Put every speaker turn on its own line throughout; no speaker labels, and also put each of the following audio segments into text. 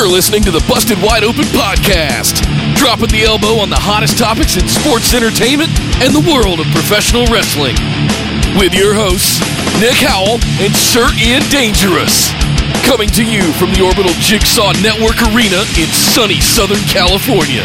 You're listening to the Busted Wide Open podcast, dropping the elbow on the hottest topics in sports entertainment and the world of professional wrestling. With your hosts, Nick Howell and Sir Ian Dangerous. Coming to you from the Orbital Jigsaw Network Arena in sunny Southern California.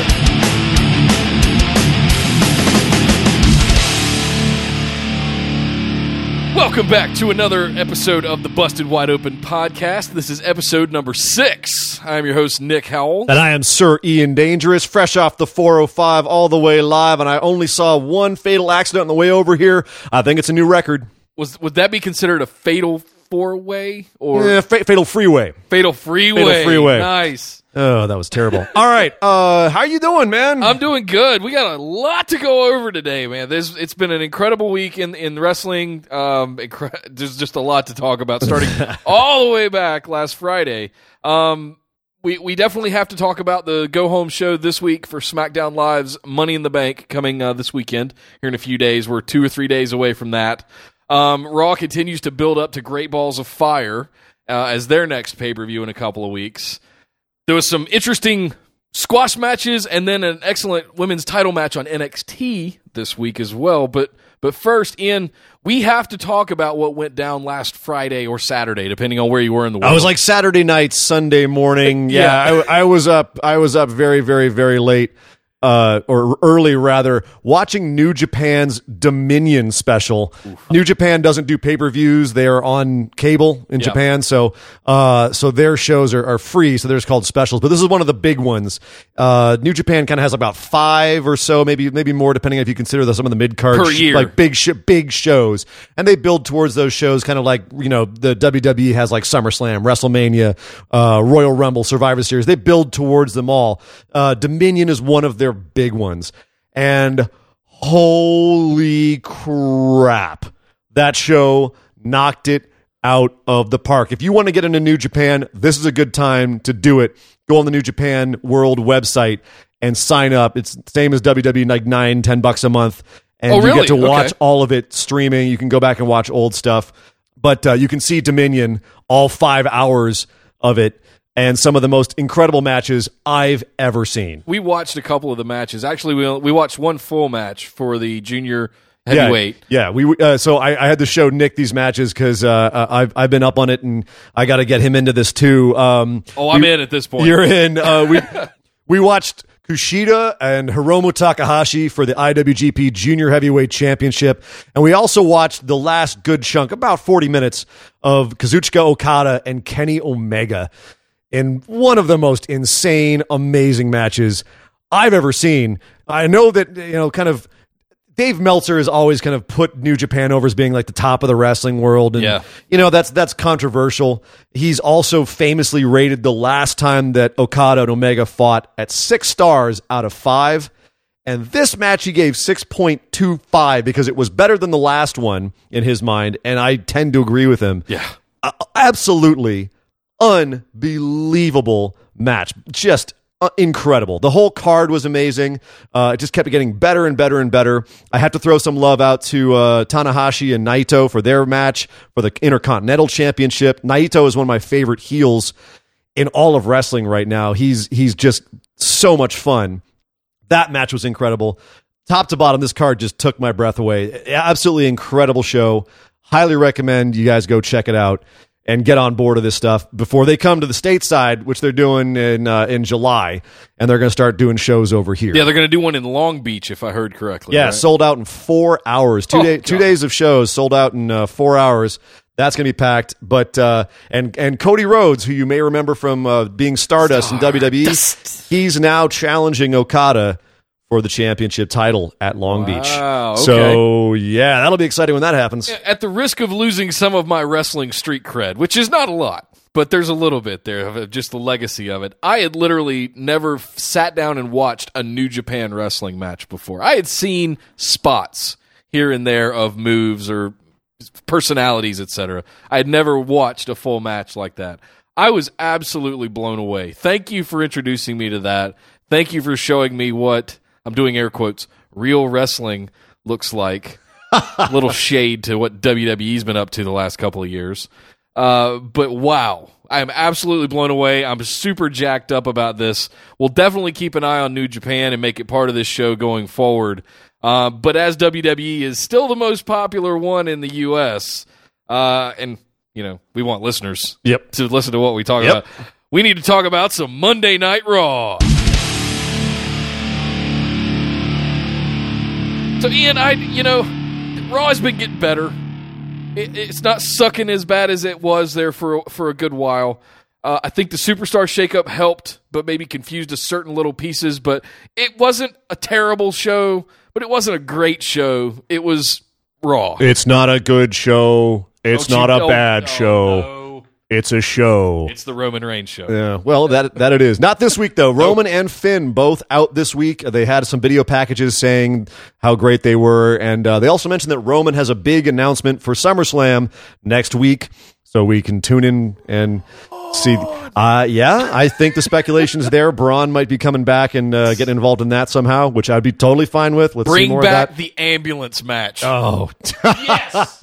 Welcome back to another episode of the Busted Wide Open podcast. This is episode number 6. I'm your host, Nick Howell.
And I am Sir Ian Dangerous, fresh off the 405 all the way live, and I only saw one fatal accident on the way over here. I think it's a new record.
Would that be considered a fatal four-way? Or
Yeah, fatal freeway.
Fatal freeway.
Fatal freeway.
Nice.
Oh, that was terrible. All right, how you doing, man?
I'm doing good. We got a lot to go over today, man. It's been an incredible week in wrestling. There's just a lot to talk about, starting all the way back last Friday. We definitely have to talk about the go-home show this week for SmackDown Live's Money in the Bank coming this weekend, here in a few days. We're 2 or 3 days away from that. Raw continues to build up to Great Balls of Fire as their next pay-per-view in a couple of weeks. There was some interesting squash matches and then an excellent women's title match on NXT this week as well. But first, Ian, we have to talk about what went down last Friday or Saturday, depending on where you were in the world.
I was like Saturday night, Sunday morning. Yeah, I was up very, very, very late. Or early rather, watching New Japan's Dominion special. Oof. New Japan doesn't do pay-per-views; they are on cable in Japan, so their shows are free. So they're just called specials. But this is one of the big ones. New Japan kind of has about 5 or so, maybe more, depending if you consider some of the mid-card
per year,
like big shows, and they build towards those shows, kind of like the WWE has like SummerSlam, WrestleMania, Royal Rumble, Survivor Series. They build towards them all. Dominion is one of their big ones, and holy crap, that show knocked it out of the park. If you want to get into New Japan, this is a good time to do it. Go on the New Japan World website and sign up. It's the same as WWE, like $9-10 a month, and you get to watch all of it streaming. You can go back and watch old stuff, but you can see Dominion, all 5 hours of it, and some of the most incredible matches I've ever seen.
We watched a couple of the matches. Actually, we watched one full match for the junior heavyweight.
Yeah. So I had to show Nick these matches because I've been up on it, and I got to get him into this too.
I'm in at this point.
You're in. We watched Kushida and Hiromu Takahashi for the IWGP Junior Heavyweight Championship, and we also watched the last good chunk, about 40 minutes, of Kazuchika Okada and Kenny Omega, in one of the most insane, amazing matches I've ever seen. I know that, kind of Dave Meltzer has always kind of put New Japan over as being like the top of the wrestling world. And, that's controversial. He's also famously rated the last time that Okada and Omega fought at 6 stars out of 5. And this match he gave 6.25 because it was better than the last one in his mind. And I tend to agree with him.
Yeah.
Absolutely unbelievable match. Just incredible. The whole card was amazing. It just kept getting better and better and better. I have to throw some love out to Tanahashi and Naito for their match for the Intercontinental Championship. Naito is one of my favorite heels in all of wrestling right now. He's just so much fun. That match was incredible. Top to bottom, this card just took my breath away. Absolutely incredible show. Highly recommend you guys go check it out and get on board of this stuff before they come to the stateside, which they're doing in July, and they're going to start doing shows over here.
Yeah, they're going to do one in Long Beach, if I heard correctly.
Yeah,
right?
Sold out in 4 hours. 2 days of shows sold out in 4 hours. That's going to be packed. But and Cody Rhodes, who you may remember from being Stardust in WWE, he's now challenging Okada for the championship title at Long Beach.
Okay.
So, yeah, that'll be exciting when that happens.
At the risk of losing some of my wrestling street cred, which is not a lot, but there's a little bit there of just the legacy of it, I had literally never sat down and watched a New Japan wrestling match before. I had seen spots here and there of moves or personalities, etc. I had never watched a full match like that. I was absolutely blown away. Thank you for introducing me to that. Thank you for showing me what, I'm doing air quotes, real wrestling looks like. A little shade to what WWE's been up to the last couple of years. But wow, I'm absolutely blown away. I'm super jacked up about this. We'll definitely keep an eye on New Japan and make it part of this show going forward. But as WWE is still the most popular one in the U.S., and we want listeners to listen to what we talk about, we need to talk about some Monday Night Raw. So Ian, Raw has been getting better. It's not sucking as bad as it was there for a good while. I think the Superstar shakeup helped, but maybe confused a certain little pieces. But it wasn't a terrible show, but it wasn't a great show. It was Raw.
It's not a good show. It's not a bad show.
No.
It's a show.
It's the Roman Reigns show.
Yeah, well, that it is. Not this week, though. Roman and Finn both out this week. They had some video packages saying how great they were, and they also mentioned that Roman has a big announcement for SummerSlam next week, so we can tune in and see. I think the speculation's there. Braun might be coming back and getting involved in that somehow, which I'd be totally fine with. Let's see more
Bring back
of that.
the ambulance match.
Oh.
Yes!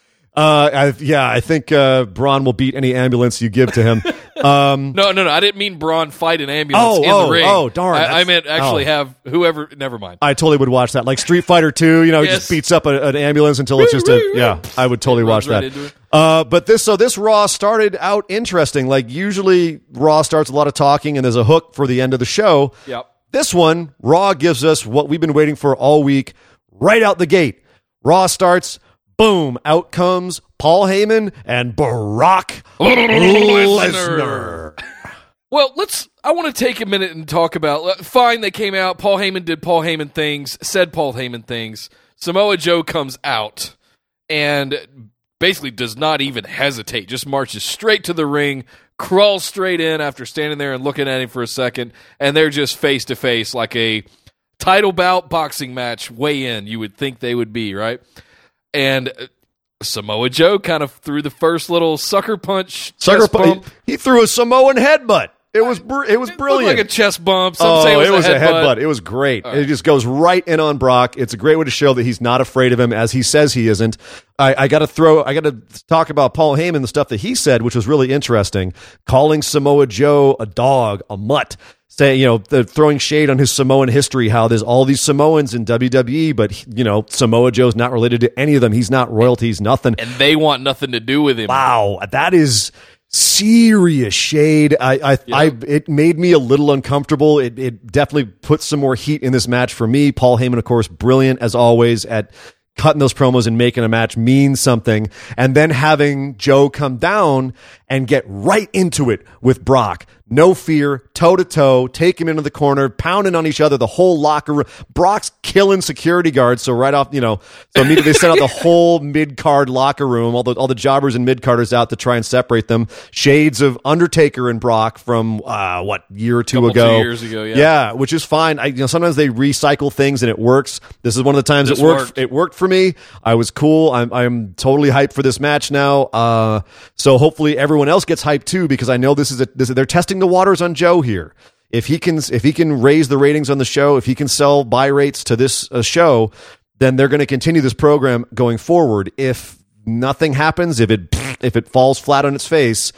I think Braun will beat any ambulance you give to him.
No, I didn't mean Braun fight an ambulance in the ring.
Oh, darn.
I meant actually have whoever, never mind.
I totally would watch that. Like Street Fighter 2, he just beats up an ambulance until it's just I would totally watch that. But this Raw started out interesting. Like usually Raw starts a lot of talking and there's a hook for the end of the show.
Yep.
This one, Raw gives us what we've been waiting for all week, right out the gate. Raw starts, boom, out comes Paul Heyman and Brock Lesnar.
Well, I want to take a minute and talk about, fine, they came out, Paul Heyman did Paul Heyman things, said Paul Heyman things, Samoa Joe comes out and basically does not even hesitate, just marches straight to the ring, crawls straight in after standing there and looking at him for a second, and they're just face to face like a title bout boxing match way in, you would think they would be, right? And Samoa Joe kind of threw the first little sucker punch.
He threw a Samoan headbutt. It was brilliant.
Looked like a chest bump. Some say
it was a headbutt. It was great. It just goes right in on Brock. It's a great way to show that he's not afraid of him, as he says he isn't. I got to talk about Paul Heyman, the stuff that he said, which was really interesting. Calling Samoa Joe a dog, a mutt. Throwing shade on his Samoan history, how there's all these Samoans in WWE, but, Samoa Joe's not related to any of them. He's not royalty. He's nothing.
And they want nothing to do with him.
Wow. That is serious shade. It made me a little uncomfortable. It definitely put some more heat in this match for me. Paul Heyman, of course, brilliant as always at cutting those promos and making a match mean something, and then having Joe come down and get right into it with Brock. No fear, toe-to-toe, take him into the corner, pounding on each other, the whole locker room. Brock's killing security guards, so right off, so immediately they sent out the whole mid-card locker room, all the jobbers and mid-carders out to try and separate them. Shades of Undertaker and Brock from, year or two ago.
2 years ago, yeah.
Yeah, which is fine. Sometimes they recycle things and it works. This is one of the times it worked. It worked for me. I was cool. I'm totally hyped for this match now. So hopefully everyone else gets hyped too, because I know they're testing the waters on Joe here. If he can raise the ratings on the show, if he can sell buy rates to this show, then they're going to continue this program going forward. If nothing happens, if it falls flat on its face,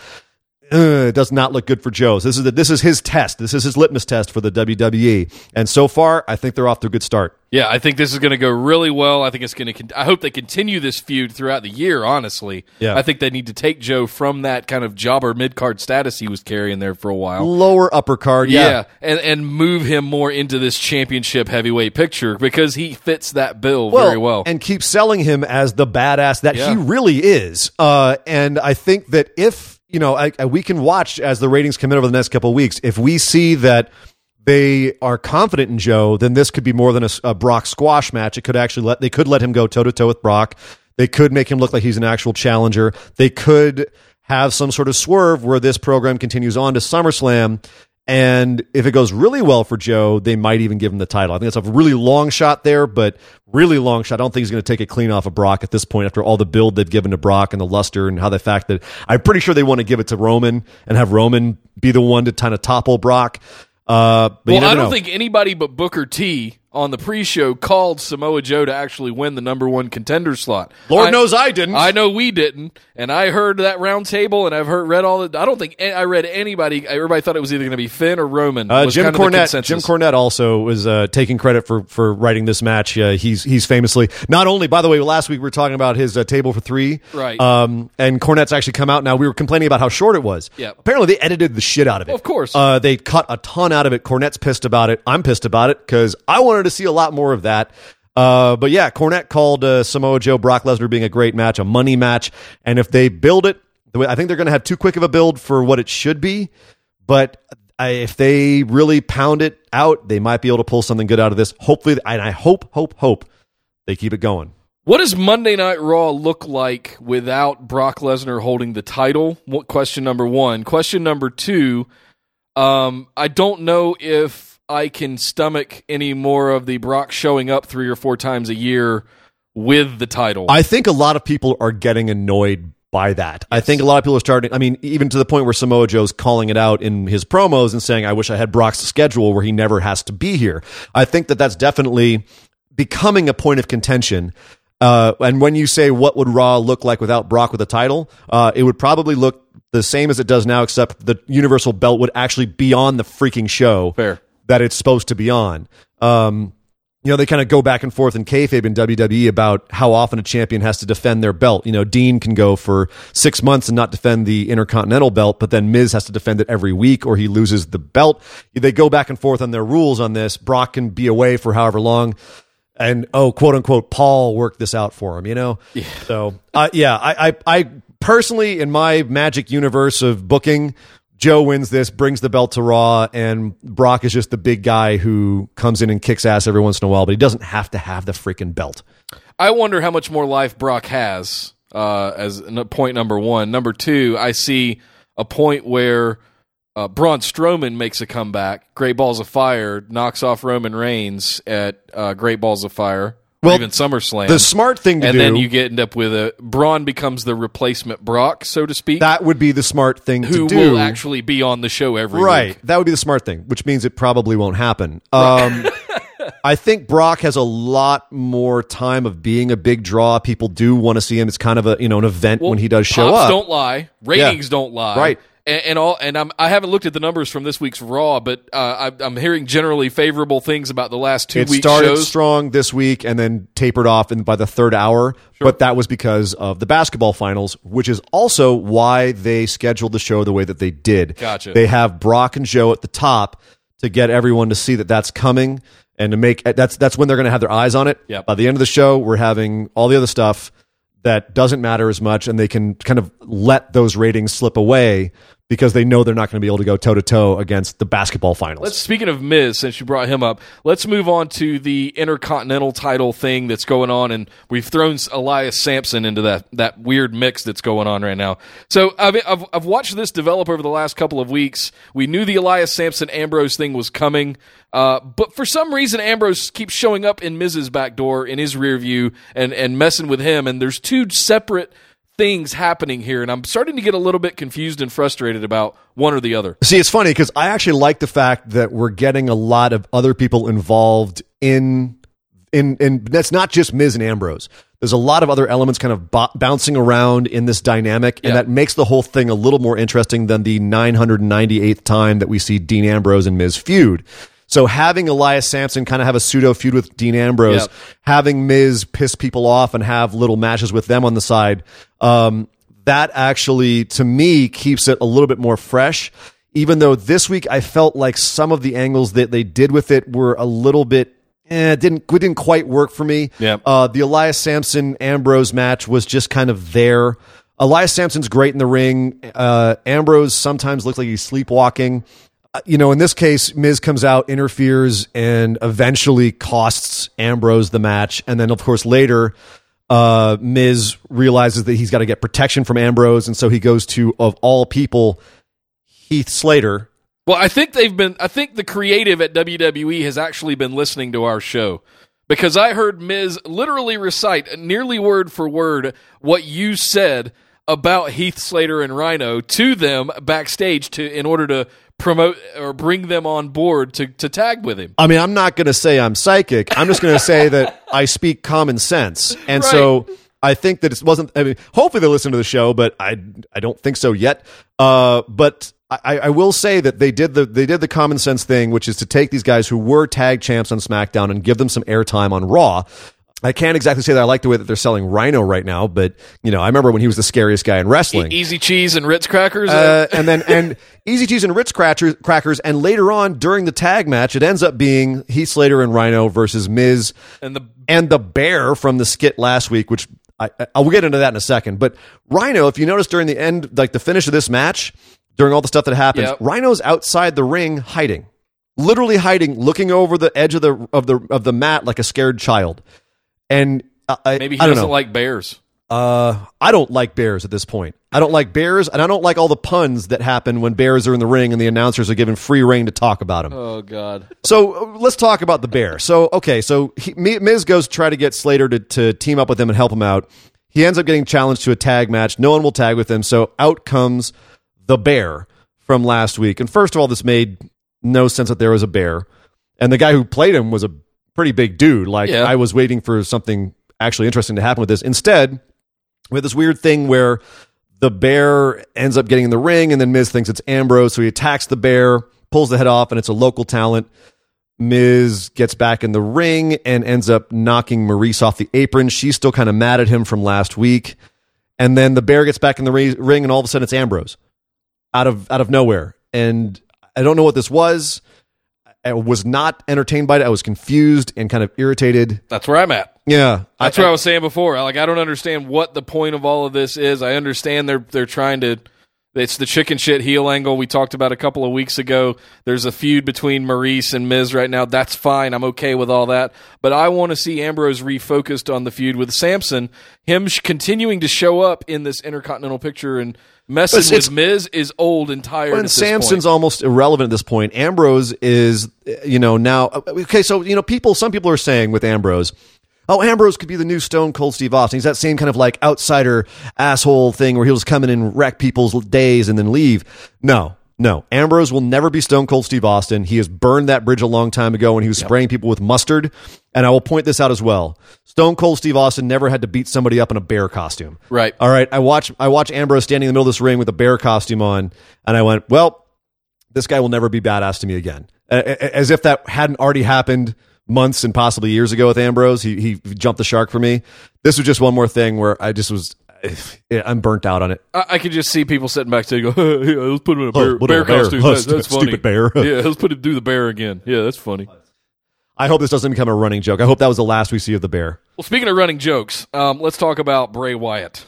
it does not look good for Joe. So this is his test. This is his litmus test for the WWE. And so far, I think they're off to a good start.
Yeah, I think this is going to go really well. I think it's going to. I hope they continue this feud throughout the year. Honestly,
yeah.
I think they need to take Joe from that kind of jobber mid card status he was carrying there for a while,
lower upper card, yeah,
and move him more into this championship heavyweight picture because he fits that bill very well,
and keep selling him as the badass that he really is. And I think that if we can watch as the ratings come in over the next couple of weeks, if we see that they are confident in Joe, then this could be more than a Brock squash match. It could actually they could let him go toe to toe with Brock. They could make him look like he's an actual challenger. They could have some sort of swerve where this program continues on to SummerSlam. And if it goes really well for Joe, they might even give him the title. I think that's a really long shot there, but really long shot. I don't think he's going to take it clean off of Brock at this point after all the build they've given to Brock and the luster and how the fact that I'm pretty sure they want to give it to Roman and have Roman be the one to kind of topple Brock. I don't
think anybody but Booker T on the pre-show called Samoa Joe to actually win the number one contender slot.
Lord knows I didn't.
I know we didn't, and I heard that round table, and I've read all the. I don't think I read anybody. Everybody thought it was either going to be Finn or Roman.
Jim Cornette also was taking credit for writing this match. He's famously not only. By the way, last week we were talking about his table for three,
right?
And Cornette's actually come out now. We were complaining about how short it was.
Yeah.
Apparently they edited the shit out of it.
Of course.
They cut a ton out of it. Cornette's pissed about it. I'm pissed about it because I wanted to see a lot more of that. But yeah, Cornette called Samoa Joe Brock Lesnar being a great match, a money match, and if they build it, I think they're going to have too quick of a build for what it should be. But if they really pound it out, they might be able to pull something good out of this. Hopefully, and I hope they keep it going.
What does Monday Night Raw look like without Brock Lesnar holding the title? Question number one. Question number two, I don't know if I can stomach any more of the Brock showing up 3 or 4 times a year with the title.
I think a lot of people are getting annoyed by that. Yes. I think a lot of people are starting, even to the point where Samoa Joe's calling it out in his promos and saying, I wish I had Brock's schedule where he never has to be here. I think that that's definitely becoming a point of contention. And when you say what would Raw look like without Brock with a title, it would probably look the same as it does now, except the Universal belt would actually be on the freaking show.
Fair.
That it's supposed to be on. They kind of go back and forth in kayfabe in WWE about how often a champion has to defend their belt. Dean can go for 6 months and not defend the Intercontinental belt, but then Miz has to defend it every week or he loses the belt. They go back and forth on their rules on this. Brock can be away for however long. And, quote unquote, Paul worked this out for him, Yeah. So, I personally, in my magic universe of booking, Joe wins this, brings the belt to Raw, and Brock is just the big guy who comes in and kicks ass every once in a while, but he doesn't have to have the freaking belt.
I wonder how much more life Brock has, as point number one. Number two, I see a point where Braun Strowman makes a comeback, Great Balls of Fire, knocks off Roman Reigns at Great Balls of Fire. Or even SummerSlam.
The smart thing to do...
And then you end up with Braun becomes the replacement Brock, so to speak.
That would be the smart thing to do.
Who will actually be on the show every week.
Right. That would be the smart thing, which means it probably won't happen. I think Brock has a lot more time of being a big draw. People do want to see him. It's kind of an event when he does show up.
Pops don't lie. Ratings don't lie.
Right.
I haven't looked at the numbers from this week's Raw, but I'm hearing generally favorable things about the last 2 weeks.
It started strong this week and then tapered off by the third hour, but that was because of the basketball finals, which is also why they scheduled the show the way that they did.
Gotcha.
They have Brock and Joe at the top to get everyone to see that that's coming and to make that's when they're going to have their eyes on it.
Yep.
By the end of the show, we're having all the other stuff that doesn't matter as much, and they can kind of let those ratings slip away because they know they're not going to be able to go toe-to-toe against the basketball finals.
Speaking of Miz, since you brought him up, let's move on to the Intercontinental title thing that's going on, and we've thrown Elias Sampson into that weird mix that's going on right now. So I've watched this develop over the last couple of weeks. We knew the Elias Sampson-Ambrose thing was coming, but for some reason Ambrose keeps showing up in Miz's back door, in his rear view, and messing with him, and there's two separate things happening here, and I'm starting to get a little bit confused and frustrated about one or the other.
See, it's funny because I actually like the fact that we're getting a lot of other people involved in that's not just Miz and Ambrose. There's a lot of other elements kind of bouncing around in this dynamic, and that makes the whole thing a little more interesting than the 998th time that we see Dean Ambrose and Miz feud. So having Elias Sampson kind of have a pseudo feud with Dean Ambrose, having Miz piss people off and have little matches with them on the side, that actually, to me, keeps it a little bit more fresh. Even though this week I felt like some of the angles that they did with it were a little bit, didn't quite work for me.
Yep.
The Elias Sampson Ambrose match was just kind of there. Elias Sampson's great in the ring. Ambrose sometimes looks like he's sleepwalking. In this case, Miz comes out, interferes, and eventually costs Ambrose the match. And then, of course, later, Miz realizes that he's got to get protection from Ambrose, and so he goes to, of all people, Heath Slater.
Well, I think the creative at WWE has actually been listening to our show, because I heard Miz literally recite, nearly word for word, what you said about Heath Slater and Rhino to them backstage in order to promote or bring them on board to tag with him.
I mean, I'm not going to say I'm psychic. I'm just going to say that I speak common sense. And so I think that it wasn't, I mean, hopefully they listen to the show, but I don't think so yet. But I will say that they did the common sense thing, which is to take these guys who were tag champs on SmackDown and give them some airtime on Raw. I can't exactly say that I like the way that they're selling Rhino right now, but I remember when he was the scariest guy in wrestling.
Easy Cheese and Ritz crackers,
and Easy Cheese and Ritz crackers, and later on during the tag match, it ends up being Heath Slater and Rhino versus Miz and the Bear from the skit last week, which I'll get into that in a second. But Rhino, if you notice during the end, like the finish of this match, during all the stuff that happens, Rhino's outside the ring hiding, literally hiding, looking over the edge of the mat like a scared child. And
maybe he doesn't like bears.
I don't like bears at this point. I don't like bears, and I don't like all the puns that happen when bears are in the ring and the announcers are given free reign to talk about them.
Oh, God.
So let's talk about the bear. So, okay, Miz goes to try to get Slater to team up with him and help him out. He ends up getting challenged to a tag match. No one will tag with him, so out comes the bear from last week. And first of all, this made no sense that there was a bear. And the guy who played him was a pretty big dude. I was waiting for something actually interesting to happen with this. Instead, we have this weird thing where the bear ends up getting in the ring, and then Miz thinks it's Ambrose, so he attacks the bear, pulls the head off, and it's a local talent. Miz gets back in the ring and ends up knocking Maurice off the apron. She's still kind of mad at him from last week. And then the bear gets back in the ring, and all of a sudden it's Ambrose out of nowhere. And I don't know what this was. I was not entertained by it. I was confused and kind of irritated.
That's where I'm at.
Yeah.
That's what I was saying before. I don't understand what the point of all of this is. I understand they're trying to... It's the chicken shit heel angle we talked about a couple of weeks ago. There's a feud between Maurice and Miz right now. That's fine. I'm okay with all that. But I want to see Ambrose refocused on the feud with Samson. Him continuing to show up in this Intercontinental picture and messing with Miz is old and tired at this
Samson's
point.
Almost irrelevant at this point. Ambrose is, now... Okay, so, some people are saying with Ambrose... Oh, Ambrose could be the new Stone Cold Steve Austin. He's that same kind of like outsider asshole thing where he'll just come in and wreck people's days and then leave. No. Ambrose will never be Stone Cold Steve Austin. He has burned that bridge a long time ago when he was spraying people with mustard. And I will point this out as well. Stone Cold Steve Austin never had to beat somebody up in a bear costume.
Right.
All right. I watch Ambrose standing in the middle of this ring with a bear costume on, and I went, well, this guy will never be badass to me again. As if that hadn't already happened months and possibly years ago with Ambrose. He jumped the shark for me. This was just one more thing where I just was... I'm burnt out on it.
I could just see people sitting back saying, yeah, let's put him in a bear costume. That's funny.
Stupid bear.
Yeah, let's put him do the bear again. Yeah, that's funny.
I hope this doesn't become a running joke. I hope that was the last we see of the bear.
Well, speaking of running jokes, let's talk about Bray Wyatt.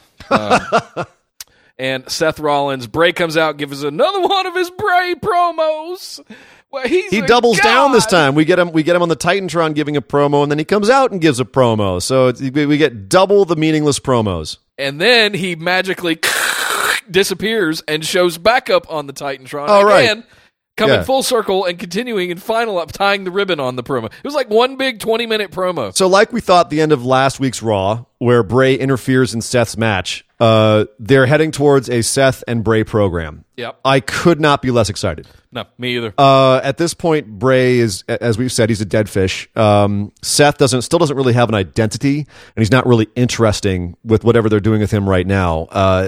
And Seth Rollins. Bray comes out, gives us another one of his Bray promos. Well, he
doubles
god.
down this time. We get him on the Titantron giving a promo, and then he comes out and gives a promo. So we get double the meaningless promos.
And then he magically disappears and shows back up on the Titantron
again,
right. Coming full circle and continuing and final up tying the ribbon on the promo. It was like one big 20-minute promo.
So like we thought the end of last week's Raw, where Bray interferes in Seth's match, they're heading towards a Seth and Bray program.
Yep.
I could not be less excited.
No, me either.
At this point, Bray is, as we've said, he's a dead fish. Seth still doesn't really have an identity, and he's not really interesting with whatever they're doing with him right now.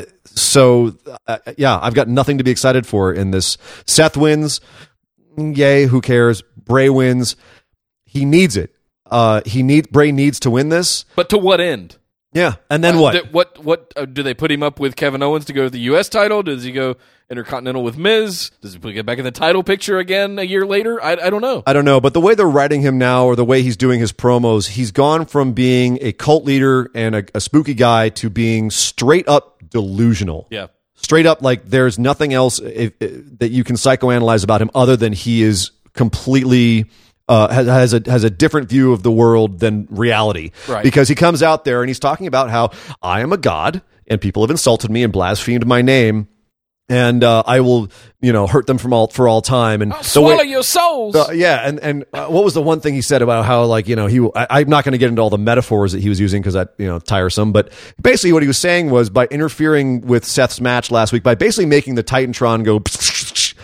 I've got nothing to be excited for in this. Seth wins. Yay, who cares? Bray wins. He needs it. Bray needs to win this.
But to what end?
Yeah, and then what?
What do they put him up with Kevin Owens to go to the U.S. title? Does he go Intercontinental with Miz? Does he get back in the title picture again a year later? I don't know.
I don't know, but the way they're writing him now or the way he's doing his promos, he's gone from being a cult leader and a spooky guy to being straight up delusional.
Yeah.
Straight up, like there's nothing else that you can psychoanalyze about him other than he is completely... has a different view of the world than reality.
Right.
Because he comes out there and he's talking about how I am a god and people have insulted me and blasphemed my name, and I will, hurt them for all time. And
I'll swallow your souls.
And what was the one thing he said about how I'm not going to get into all the metaphors that he was using because that tiresome. But basically, what he was saying was by interfering with Seth's match last week, by basically making the Titantron go.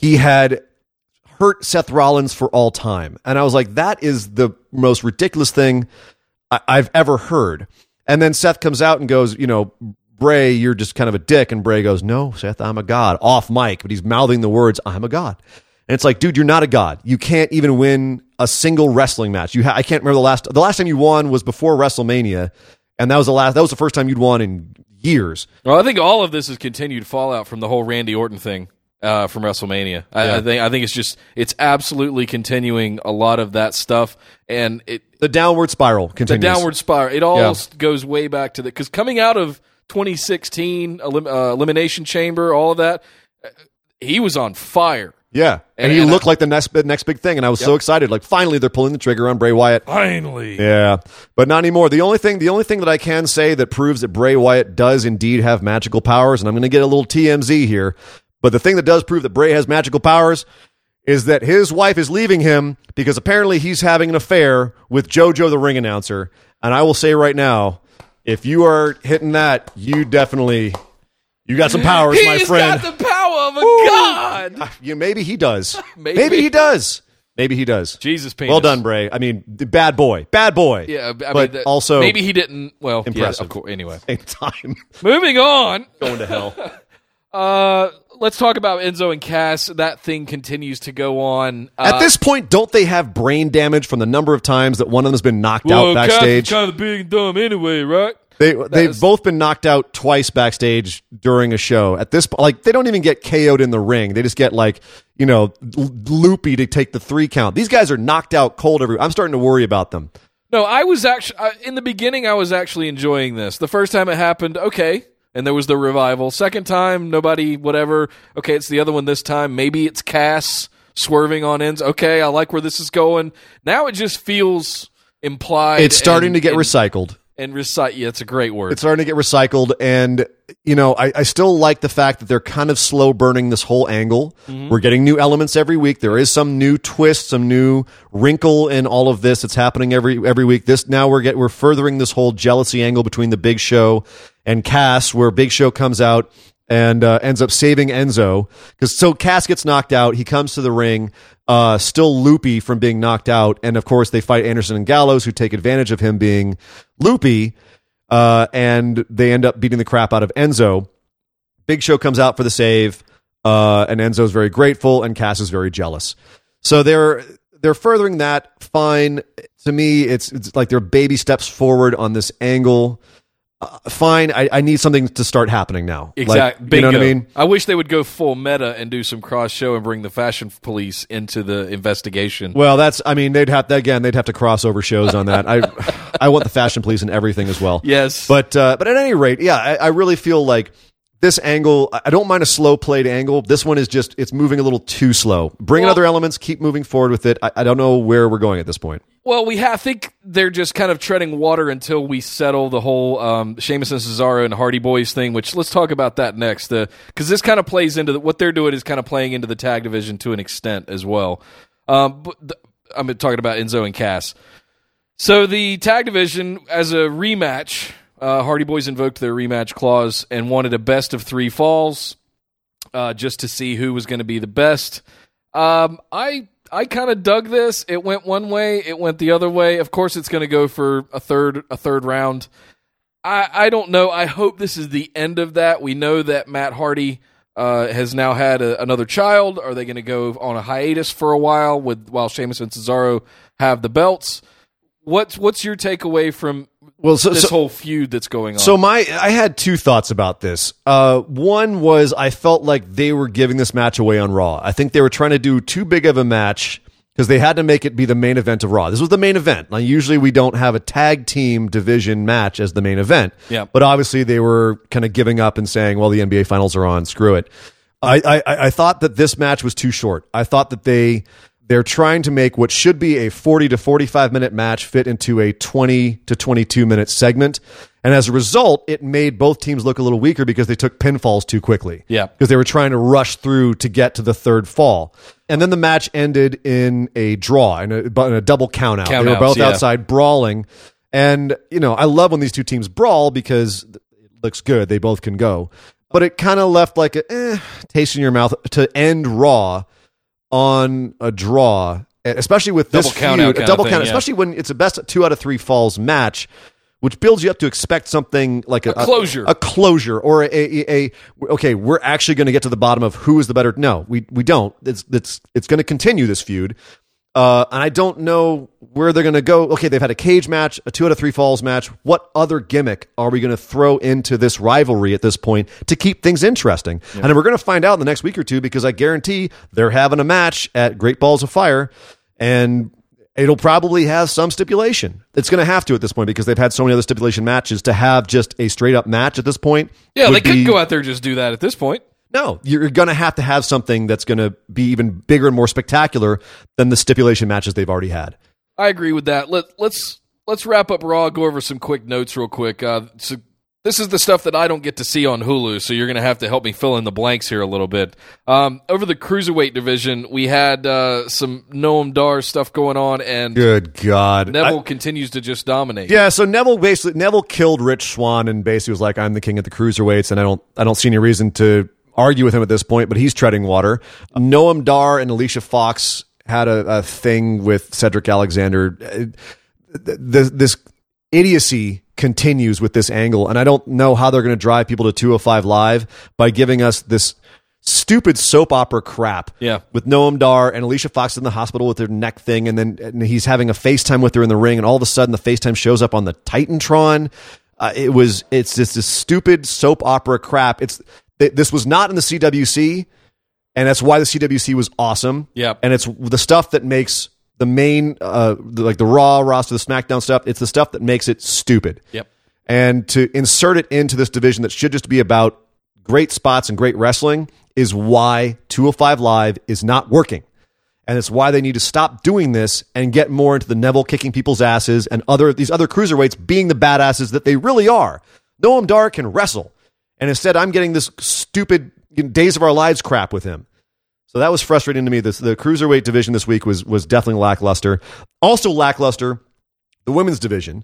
he had hurt Seth Rollins for all time. And I was like, that is the most ridiculous thing I've ever heard. And then Seth comes out and goes, Bray, you're just kind of a dick. And Bray goes, no, Seth, I'm a god. Off mic, but he's mouthing the words, I'm a god. And it's like, dude, you're not a god. You can't even win a single wrestling match. I can't remember the last time you won was before WrestleMania. And that was the first time you'd won in years.
Well, I think all of this is continued fallout from the whole Randy Orton thing. From WrestleMania. I think it's absolutely continuing a lot of that stuff, and
the downward spiral continues.
The downward spiral. It all goes way back to because coming out of 2016 Elimination Chamber, all of that, he was on fire.
Yeah, and he looked like the next big thing, and I was so excited. Like, finally, they're pulling the trigger on Bray Wyatt.
Finally.
Yeah, but not anymore. The only thing that I can say that proves that Bray Wyatt does indeed have magical powers, and I'm going to get a little TMZ here, but the thing that does prove that Bray has magical powers is that his wife is leaving him because apparently he's having an affair with JoJo, the ring announcer. And I will say right now, if you are hitting that, you got some powers, my friend.
He's got the power of a god.
Maybe he does. Maybe he does. Maybe he does.
Jesus penis.
Well done, Bray. I mean, bad boy.
Yeah,
but also
maybe he didn't. Well,
impressive.
Yeah, of course. Anyway,
same time.
Moving on.
Going to hell.
Let's talk about Enzo and Cass. That thing continues to go on.
At this point, don't they have brain damage from the number of times that one of them has been knocked out backstage?
Cass is kind of big and dumb anyway, right?
They've both been knocked out twice backstage during a show. At this point, they don't even get KO'd in the ring. They just get loopy to take the 3 count. These guys are knocked out cold. I'm starting to worry about them.
No, I was actually in the beginning. I was actually enjoying this. The first time it happened, okay. And there was the revival. Second time, nobody, whatever. Okay, it's the other one this time. Maybe it's Cass swerving on ends. Okay, I like where this is going. Now it just feels implied.
It's starting to get recycled.
And yeah, it's a great word.
It's starting to get recycled, and I still like the fact that they're kind of slow burning this whole angle. Mm-hmm. We're getting new elements every week. There is some new twist, some new wrinkle in all of this. It's happening every week. We're furthering this whole jealousy angle between the Big Show and Cass, where Big Show comes out and ends up saving Enzo. So Cass gets knocked out. He comes to the ring, still loopy from being knocked out. And, of course, they fight Anderson and Gallows, who take advantage of him being loopy, and they end up beating the crap out of Enzo. Big Show comes out for the save, and Enzo's very grateful, and Cass is very jealous. So they're furthering that. Fine. To me, it's like they're baby steps forward on this angle. Fine, I need something to start happening now.
Exactly.
You know what I mean?
I wish they would go full meta and do some cross show and bring the fashion police into the investigation.
Well, they'd have to cross over shows on that. I want the fashion police and everything as well.
Yes.
But at any rate, yeah, I really feel like this angle, I don't mind a slow played angle. This one is it's moving a little too slow. Bring in other elements, keep moving forward with it. I don't know where we're going at this point.
Well, I think they're just kind of treading water until we settle the whole Sheamus and Cesaro and Hardy Boys thing, which let's talk about that next. Because this kind of plays into what they're doing is kind of playing into the tag division to an extent as well. I'm talking about Enzo and Cass. So the tag division, as a rematch, Hardy Boys invoked their rematch clause and wanted a best of 3 falls just to see who was going to be the best. I kind of dug this. It went one way. It went the other way. Of course, it's going to go for a third round. I don't know. I hope this is the end of that. We know that Matt Hardy has now had another child. Are they going to go on a hiatus for a while while Sheamus and Cesaro have the belts? What's your takeaway from this whole feud that's going on?
So I had 2 thoughts about this. One was I felt like they were giving this match away on Raw. I think they were trying to do too big of a match because they had to make it be the main event of Raw. This was the main event. Now, usually we don't have a tag team division match as the main event.
Yeah.
But obviously they were kind of giving up and saying, well, the NBA Finals are on. Screw it. I thought that this match was too short. I thought that they're trying to make what should be a 40 to 45 minute match fit into a 20 to 22 minute segment. And as a result, it made both teams look a little weaker because they took pinfalls too quickly.
Yeah.
Because they were trying to rush through to get to the third fall. And then the match ended in a draw, in a double count out. They were both outside brawling. And, I love when these two teams brawl because it looks good. They both can go. but it kind of left like a taste in your mouth to end Raw on a draw, especially with this feud, a double count, especially when it's a best 2 out of 3 falls match, which builds you up to expect something like a closure, or okay, we're actually going to get to the bottom of who is the better. No, we don't. It's going to continue this feud. And I don't know where they're going to go. Okay, they've had a cage match, a 2 out of 3 falls match. What other gimmick are we going to throw into this rivalry at this point to keep things interesting? Yeah. And we're going to find out in the next week or two, because I guarantee they're having a match at Great Balls of Fire, and it'll probably have some stipulation. It's going to have to at this point, because they've had so many other stipulation matches. To have just a straight up match at this point.
Yeah, they couldn't go out there and just do that at this point.
No, you're going to have something that's going to be even bigger and more spectacular than the stipulation matches they've already had.
I agree with that. Let's wrap up Raw, go over some quick notes real quick. So this is the stuff that I don't get to see on Hulu, so you're going to have to help me fill in the blanks here a little bit. Over the Cruiserweight division, we had some Noam Dar stuff going on, and
good God,
Neville continues to just dominate.
Yeah, so Neville killed Rich Swann and basically was like, I'm the king of the Cruiserweights, and I don't see any reason to argue with him at this point, but he's treading water. Noam Dar and Alicia Fox had a thing with Cedric Alexander. This idiocy continues with this angle, and I don't know how they're going to drive people to 205 Live by giving us this stupid soap opera crap with Noam Dar and Alicia Fox in the hospital with their neck thing, and he's having a FaceTime with her in the ring, and all of a sudden the FaceTime shows up on the Titantron. It's just this stupid soap opera crap. This was not in the CWC, and that's why the CWC was awesome.
Yeah,
and it's the stuff that makes the main, like the Raw roster, the SmackDown stuff. It's the stuff that makes it stupid.
Yep.
And to insert it into this division that should just be about great spots and great wrestling is why 205 Live is not working. And it's why they need to stop doing this and get more into the Neville kicking people's asses and these other cruiserweights being the badasses that they really are. Noam Dar can wrestle. And instead, I'm getting this stupid Days of Our Lives crap with him. So that was frustrating to me. The Cruiserweight division this week was definitely lackluster. Also lackluster, the women's division.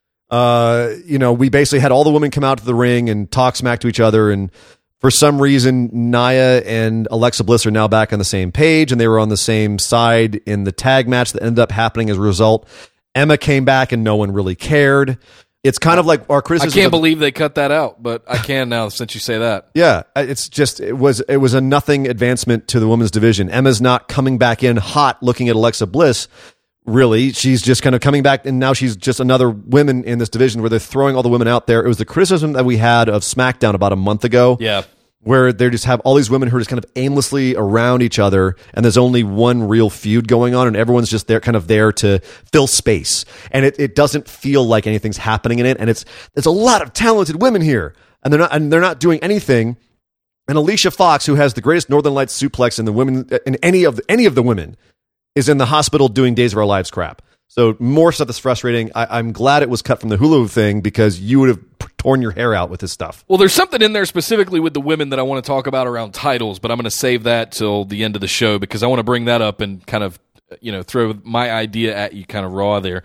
We basically had all the women come out to the ring and talk smack to each other. And for some reason, Nia and Alexa Bliss are now back on the same page, and they were on the same side in the tag match that ended up happening as a result. Emma came back, and no one really cared. It's kind of like our criticism.
I can't believe they cut that out, but I can now since you say that.
Yeah, it was a nothing advancement to the women's division. Emma's not coming back in hot looking at Alexa Bliss, really. She's just kind of coming back, and now she's just another woman in this division where they're throwing all the women out there. It was the criticism that we had of SmackDown about a month ago.
Yeah.
Where they just have all these women who are just kind of aimlessly around each other, and there's only one real feud going on, and everyone's just there to fill space. And it doesn't feel like anything's happening in it, and there's a lot of talented women here, and they're not doing anything. And Alicia Fox, who has the greatest Northern Lights suplex in the women in any of the women, is in the hospital doing Days of Our Lives crap. So more stuff that's frustrating. I'm glad it was cut from the Hulu thing, because you would have torn your hair out with this stuff.
Well, there's something in there specifically with the women that I want to talk about around titles, but I'm going to save that till the end of the show, because I want to bring that up and kind of throw my idea at you kind of raw there.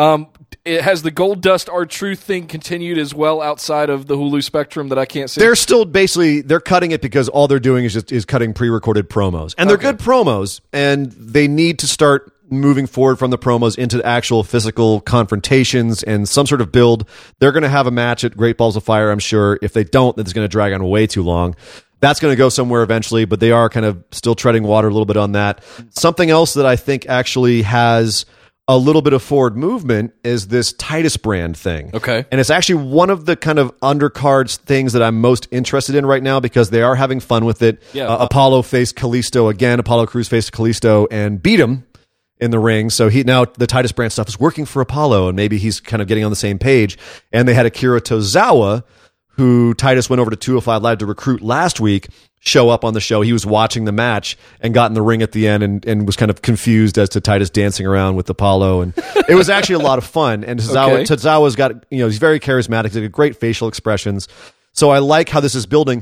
It has the Gold Dust R-Truth thing continued as well outside of the Hulu spectrum that I can't see?
They're still they're cutting it because all they're doing is cutting pre-recorded promos. And they're good promos, and they need to start moving forward from the promos into actual physical confrontations and some sort of build. They're going to have a match at Great Balls of Fire, I'm sure. If they don't, then it's going to drag on way too long. That's going to go somewhere eventually, but they are kind of still treading water a little bit on that. Something else that I think actually has a little bit of forward movement is this Titus brand thing.
Okay.
And it's actually one of the kind of undercards things that I'm most interested in right now, because they are having fun with it.
Yeah.
Apollo faced Kalisto again. Apollo Crews faced Kalisto and beat him in the ring. So now the Titus brand stuff is working for Apollo, and maybe he's kind of getting on the same page. And they had Akira Tozawa, who Titus went over to 205 Live to recruit last week, show up on the show. He was watching the match and got in the ring at the end and was kind of confused as to Titus dancing around with Apollo. And it was actually a lot of fun. And Tozawa's got, he's very charismatic. He's got great facial expressions. So I like how this is building.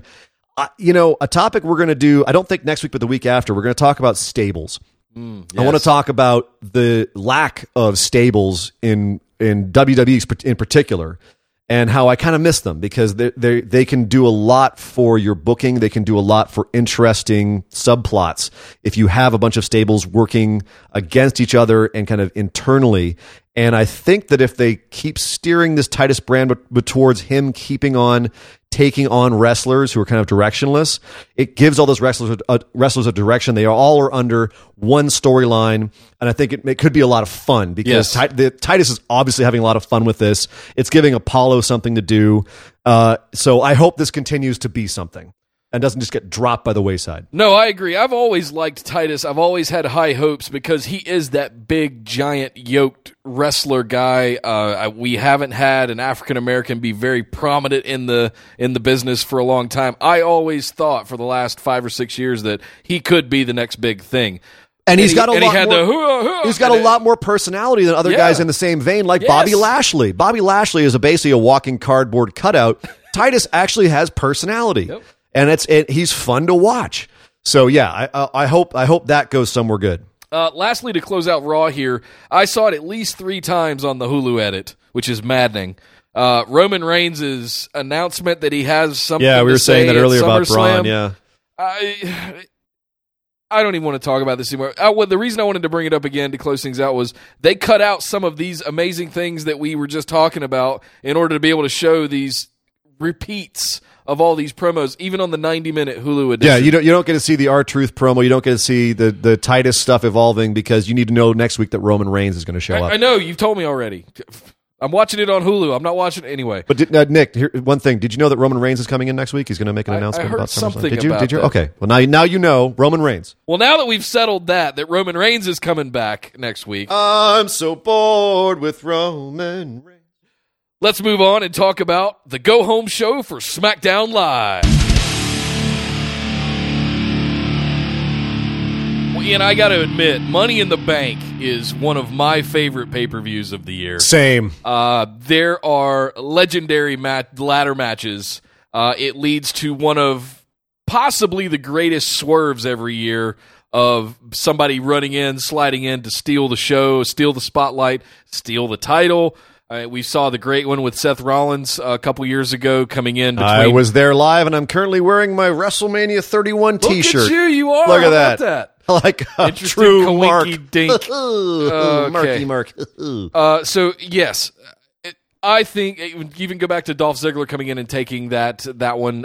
A topic we're going to do, I don't think next week, but the week after, we're going to talk about stables.
Yes.
I want to talk about the lack of stables in WWE in particular, and how I kind of miss them because they can do a lot for your booking. They can do a lot for interesting subplots if you have a bunch of stables working against each other and kind of internally. And I think that if they keep steering this Titus brand but towards him keeping on taking on wrestlers who are kind of directionless, it gives all those wrestlers a direction. They all are under one storyline, and I think it could be a lot of fun because Titus is obviously having a lot of fun with this. It's giving Apollo something to do. So I hope this continues to be something and doesn't just get dropped by the wayside.
No, I agree. I've always liked Titus. I've always had high hopes because he is that big, giant, yoked wrestler guy. We haven't had an African-American be very prominent in the business for a long time. I always thought for the last 5 or 6 years that he could be the next big thing.
And he's got a lot more personality than other guys in the same vein, like Bobby Lashley. Bobby Lashley is basically a walking cardboard cutout. Titus actually has personality. Yep. And he's fun to watch. So yeah, I hope that goes somewhere good.
Lastly, to close out Raw here, I saw it at least 3 times on the Hulu edit, which is maddening. Roman Reigns' announcement that he has something. Yeah,
we were saying that earlier about Braun.
Yeah, I don't even want to talk about this anymore. The reason I wanted to bring it up again to close things out was they cut out some of these amazing things that we were just talking about in order to be able to show these repeats of all these promos, even on the 90-minute Hulu edition.
Yeah, you don't get to see the R-Truth promo. You don't get to see the Titus stuff evolving because you need to know next week that Roman Reigns is going to show up.
I know. You've told me already. I'm watching it on Hulu. I'm not watching it anyway.
But Nick, here, one thing. Did you know that Roman Reigns is coming in next week? He's going to make an announcement about SummerSlam.
Something
Did you?
about that.
Okay. Well, now you know Roman Reigns.
Well, now that we've settled that Roman Reigns is coming back next week.
I'm so bored with Roman Reigns.
Let's move on and talk about the go-home show for SmackDown Live. Well, Ian, I got to admit, Money in the Bank is one of my favorite pay-per-views of the year.
Same.
There are legendary ladder matches. It leads to one of possibly the greatest swerves every year of somebody running in, sliding in to steal the show, steal the spotlight, steal the title. We saw the great one with Seth Rollins a couple years ago coming in.
I was there live, and I'm currently wearing my WrestleMania 31 T-shirt.
Look at you are.
Look at
How
that.
about that?
Like a true Mark.
Dink.
Marky.
So, yes, I think even go back to Dolph Ziggler coming in and taking that one.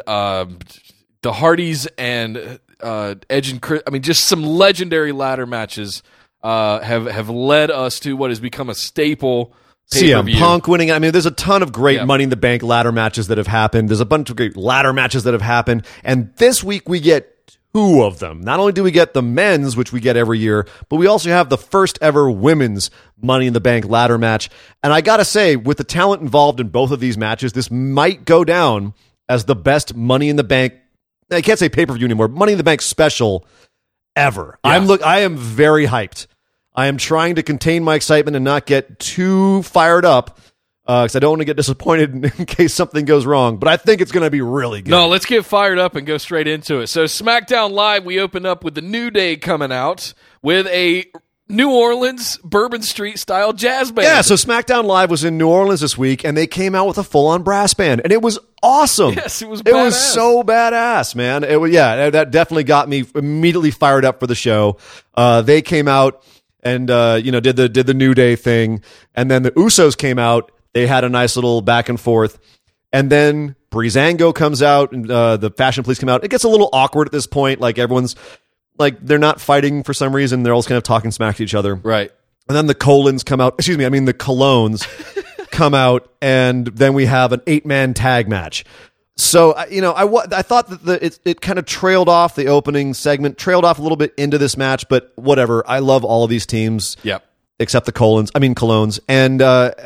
The Hardys and Edge and Chris. I mean, just some legendary ladder matches have led us to what has become a staple.
CM Punk winning. I mean, there's a ton of great Money in the Bank ladder matches that have happened. There's a bunch of great ladder matches that have happened. And this week we get 2 of them. Not only do we get the men's, which we get every year, but we also have the first ever women's Money in the Bank ladder match. And I got to say, with the talent involved in both of these matches, this might go down as the best Money in the Bank. I can't say pay-per-view anymore. Money in the Bank special ever. Yeah. I am very hyped. I am trying to contain my excitement and not get too fired up because I don't want to get disappointed in case something goes wrong. But I think it's going to be really good.
No, let's get fired up and go straight into it. So SmackDown Live, we open up with the New Day coming out with a New Orleans Bourbon Street style jazz band.
Yeah, so SmackDown Live was in New Orleans this week, and they came out with a full-on brass band, and it was awesome.
Yes, it was badass.
It was so badass, man. That definitely got me immediately fired up for the show. They came out and did the New Day thing, and then the Usos came out. They had a nice little back and forth, and then Breezango comes out, and the Fashion Police come out. It gets a little awkward at this point. Like everyone's like they're not fighting for some reason. They're all kind of talking smack to each other,
right?
And then the Colons come out. The Colognes come out, and then we have an 8-man tag match. So I thought that it kind of trailed off the opening segment, trailed off a little bit into this match, but whatever. I love all of these teams.
Yep.
Except the Colognes, and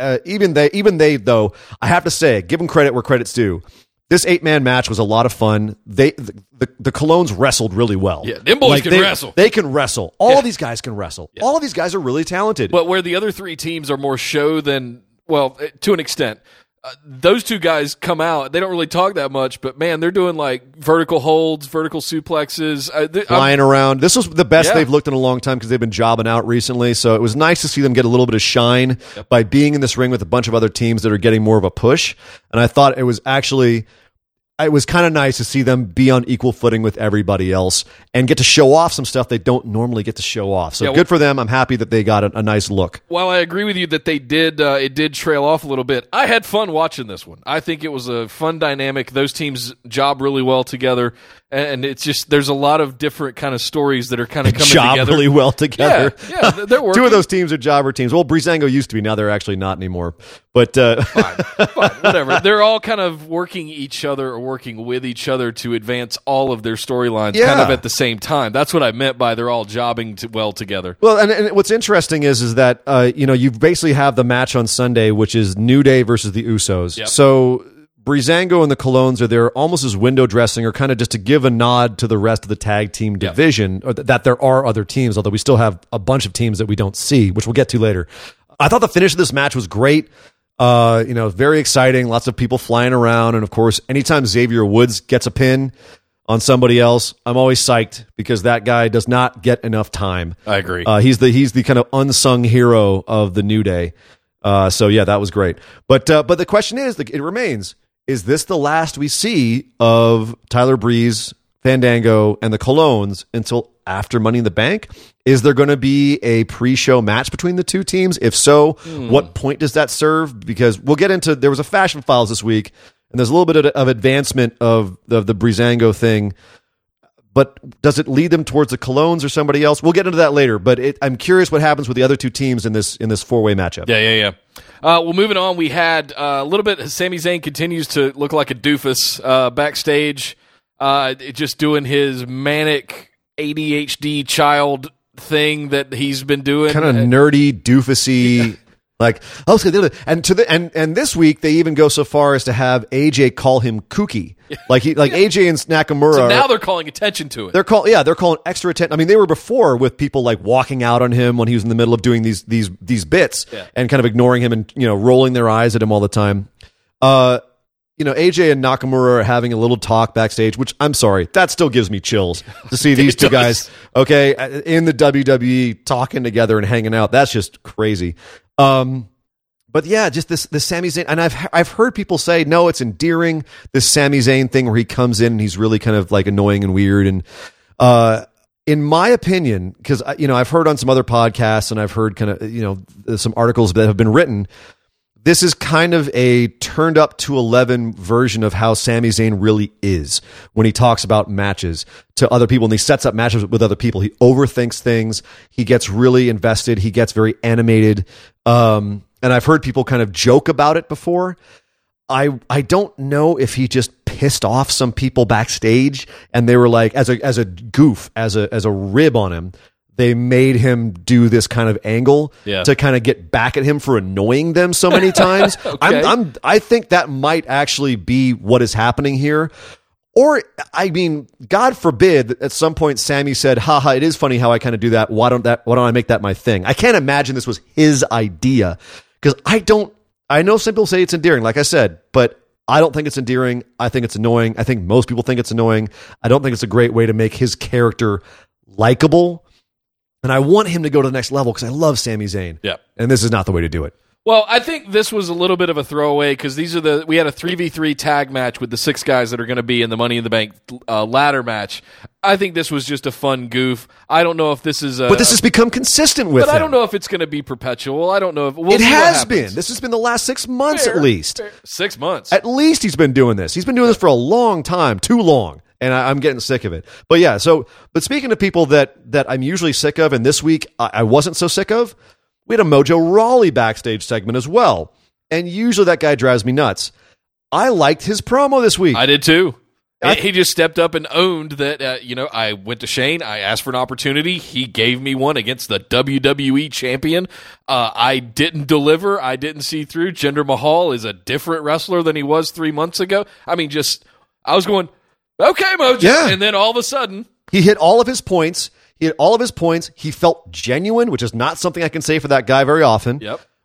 even they though, I have to say, give them credit where credit's due. This 8-man match was a lot of fun. The Colognes wrestled really well.
Yeah, them boys can wrestle.
They can wrestle. All of these guys can wrestle. Yeah. All of these guys are really talented.
But where the other 3 teams are more show than, well, to an extent, those two guys come out. They don't really talk that much, but man, they're doing like vertical holds, vertical suplexes,
flying around. This was the best they've looked in a long time because they've been jobbing out recently. So it was nice to see them get a little bit of shine by being in this ring with a bunch of other teams that are getting more of a push. And I thought it was kind of nice to see them be on equal footing with everybody else and get to show off some stuff they don't normally get to show off. So good for them. I'm happy that they got a nice look.
While I agree with you that they did, it did trail off a little bit. I had fun watching this one. I think it was a fun dynamic. Those teams job really well together. And it's just, there's a lot of different kind of stories that are kind of coming
job
together.
Really well together.
Yeah, they're working.
Two of those teams are jobber teams. Well, Breezango used to be. Now they're actually not anymore. But
fine, whatever. They're all kind of working each other or working with each other to advance all of their storylines kind of at the same time. That's what I meant by they're all jobbing well together.
Well, and what's interesting is that you basically have the match on Sunday, which is New Day versus the Usos.
Yep.
So Breezango and the Colognes are there almost as window dressing, or kind of just to give a nod to the rest of the tag team division, or that there are other teams, although we still have a bunch of teams that we don't see, which we'll get to later. I thought the finish of this match was great. Very exciting. Lots of people flying around, and of course, anytime Xavier Woods gets a pin on somebody else, I'm always psyched because that guy does not get enough time.
I agree.
He's the kind of unsung hero of the New Day. So yeah, that was great. But the question is, it remains: is this the last we see of Tyler Breeze, Fandango, and the Colognes until after Money in the Bank? Is there going to be a pre-show match between the two teams? If so, what point does that serve? Because we'll get into, there was a Fashion Files this week, and there's a little bit of advancement of the Breezango thing. But does it lead them towards the Colognes or somebody else? We'll get into that later. But I'm curious what happens with the other two teams in this four-way matchup.
Yeah. Well, moving on, we had a little bit. Sami Zayn continues to look like a doofus backstage, just doing his manic ADHD child thing that he's been doing.
Kind of nerdy, doofusy. Like, and this week they even go so far as to have AJ call him kooky. Like AJ and Nakamura.
So now they're calling attention to it.
They're calling extra attention. I mean, they were before with people like walking out on him when he was in the middle of doing these bits and kind of ignoring him and rolling their eyes at him all the time. AJ and Nakamura are having a little talk backstage, which I'm sorry, that still gives me chills to see these two guys, in the WWE talking together and hanging out. That's just crazy. But yeah, just this Sami Zayn, and I've heard people say, no, it's endearing, this Sami Zayn thing where he comes in and he's really kind of like annoying and weird. And in my opinion, because I've heard on some other podcasts and I've heard kind of some articles that have been written, this is kind of a turned up to 11 version of how Sami Zayn really is when he talks about matches to other people and he sets up matches with other people. He overthinks things. He gets really invested. He gets very animated. And I've heard people kind of joke about it before. I don't know if he just pissed off some people backstage and they were like, as a goof, as a rib on him, they made him do this kind of angle to kind of get back at him for annoying them so many times.
Okay.
I think that might actually be what is happening here. Or, I mean, God forbid that at some point Sammy said, haha, it is funny how I kind of do that. Why don't I make that my thing? I can't imagine this was his idea because I know some people say it's endearing, like I said, but I don't think it's endearing. I think it's annoying. I think most people think it's annoying. I don't think it's a great way to make his character likable. And I want him to go to the next level because I love Sami Zayn.
Yeah.
And this is not the way to do it.
Well, I think this was a little bit of a throwaway because we had a 3v3 tag match with the 6 guys that are going to be in the Money in the Bank ladder match. I think this was just a fun goof. I don't know if this is
but this has become consistent with him.
I don't know if it's going to be perpetual. I don't know if
it has been. This has been the last 6 months at least.
Fair. 6 months.
At least he's been doing this. He's been doing this for a long time, too long. And I'm getting sick of it. But yeah, but speaking of people that I'm usually sick of, and this week I wasn't so sick of, we had a Mojo Rawley backstage segment as well. And usually that guy drives me nuts. I liked his promo this week.
I did too. He just stepped up and owned that, I went to Shane. I asked for an opportunity. He gave me one against the WWE champion. I didn't deliver. I didn't see through. Jinder Mahal is a different wrestler than he was 3 months ago. I mean, I was going, okay, Mojo.
Yeah.
And then all of a sudden,
he hit all of his points. He felt genuine, which is not something I can say for that guy very often.
Yep.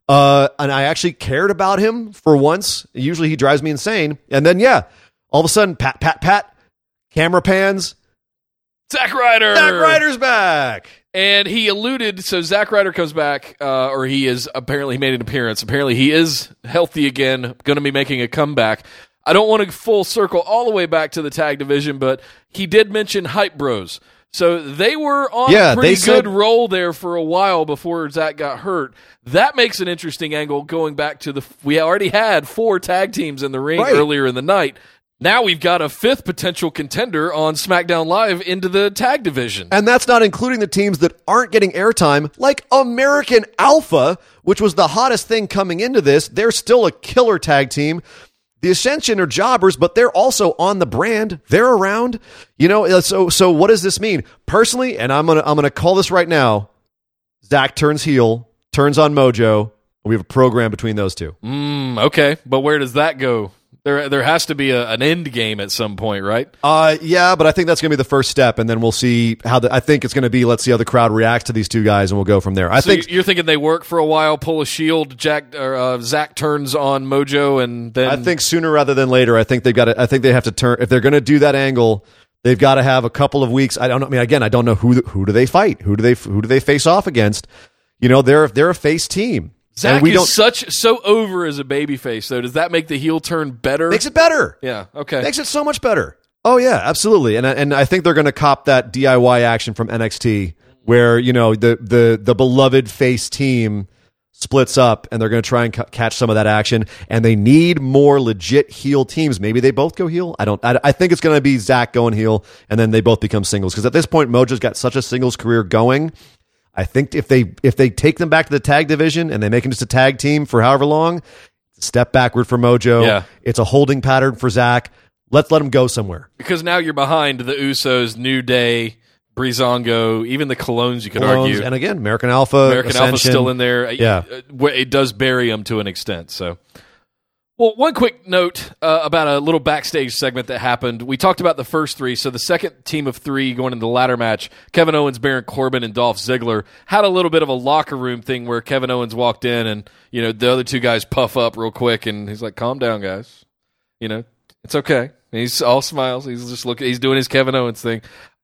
And I actually cared about him for once. Usually he drives me insane. And then, all of a sudden, pat, camera pans.
Zack Ryder!
Zack Ryder's back!
And he alluded, so Zack Ryder comes back, or he is apparently made an appearance. Apparently he is healthy again, going to be making a comeback. I don't want to full circle all the way back to the tag division, but he did mention Hype Bros. So they were on a pretty good roll there for a while before Zack got hurt. That makes an interesting angle going back to we already had 4 tag teams in the ring earlier in the night. Now we've got a 5th potential contender on SmackDown Live into the tag division.
And that's not including the teams that aren't getting airtime, like American Alpha, which was the hottest thing coming into this. They're still a killer tag team. The Ascension are jobbers, but they're also on the brand. They're around. So what does this mean? Personally, and I'm gonna call this right now, Zack turns heel, turns on Mojo. We have a program between those two.
Okay, but where does that go? There has to be an end game at some point, right?
Yeah, but I think that's going to be the first step, and then we'll see I think it's going to be, let's see how the crowd reacts to these two guys, and we'll go from there. I think
you're thinking they work for a while, pull a shield, Zack turns on Mojo, and then
I think sooner rather than later. I think they have to turn if they're going to do that angle. They've got to have a couple of weeks. I don't know. I mean, again, I don't know who do they fight? Who do they face off against? They're a face team.
Zack is so over as a babyface, though. Does that make the heel turn better?
Makes it better.
Yeah, okay.
Makes it so much better. Oh, yeah, absolutely. And I think they're going to cop that DIY action from NXT where, the beloved face team splits up and they're going to try and catch some of that action. And they need more legit heel teams. Maybe they both go heel. I think it's going to be Zack going heel and then they both become singles. Because at this point, Mojo's got such a singles career going. I think if they take them back to the tag division and they make them just a tag team for however long, step backward for Mojo.
Yeah.
It's a holding pattern for Zack. Let's let him go somewhere.
Because now you're behind the Usos, New Day, Breezango, even the Colognes, you could argue.
And again, American Alpha,
Alpha's still in there.
Yeah.
It does bury them to an extent, so... Well, one quick note about a little backstage segment that happened. We talked about the first 3, so the second team of 3 going into the ladder match, Kevin Owens, Baron Corbin, and Dolph Ziggler, had a little bit of a locker room thing where Kevin Owens walked in and, the other 2 guys puff up real quick, and he's like, calm down, guys. It's okay. And he's all smiles. He's just he's doing his Kevin Owens thing.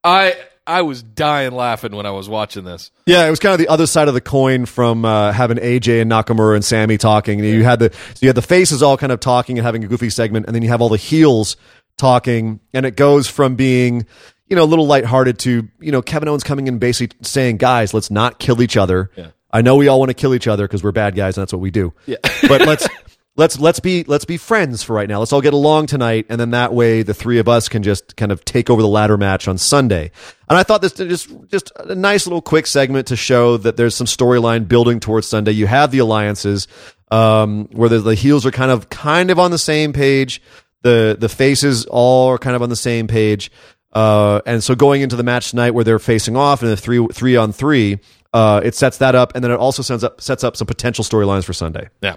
I was dying laughing when I was watching this.
Yeah, it was kind of the other side of the coin from having AJ and Nakamura and Sammy talking. And you had the faces all kind of talking and having a goofy segment, and then you have all the heels talking, and it goes from being, a little lighthearted to, Kevin Owens coming in basically saying, guys, let's not kill each other.
Yeah.
I know we all want to kill each other because we're bad guys and that's what we do.
Yeah.
But let's be friends for right now. Let's all get along tonight, and then that way the 3 of us can just kind of take over the ladder match on Sunday. And I thought this just a nice little quick segment to show that there's some storyline building towards Sunday. You have the alliances where the heels are kind of on the same page. The faces all are kind of on the same page. And so going into the match tonight where they're facing off in a 3-on-3, it sets that up, and then it also sets up some potential storylines for Sunday.
Yeah.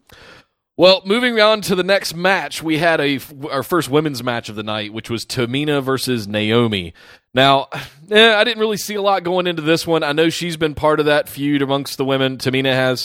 Well, moving on to the next match, we had our first women's match of the night, which was Tamina versus Naomi. Now, I didn't really see a lot going into this one. I know she's been part of that feud amongst the women. Tamina has.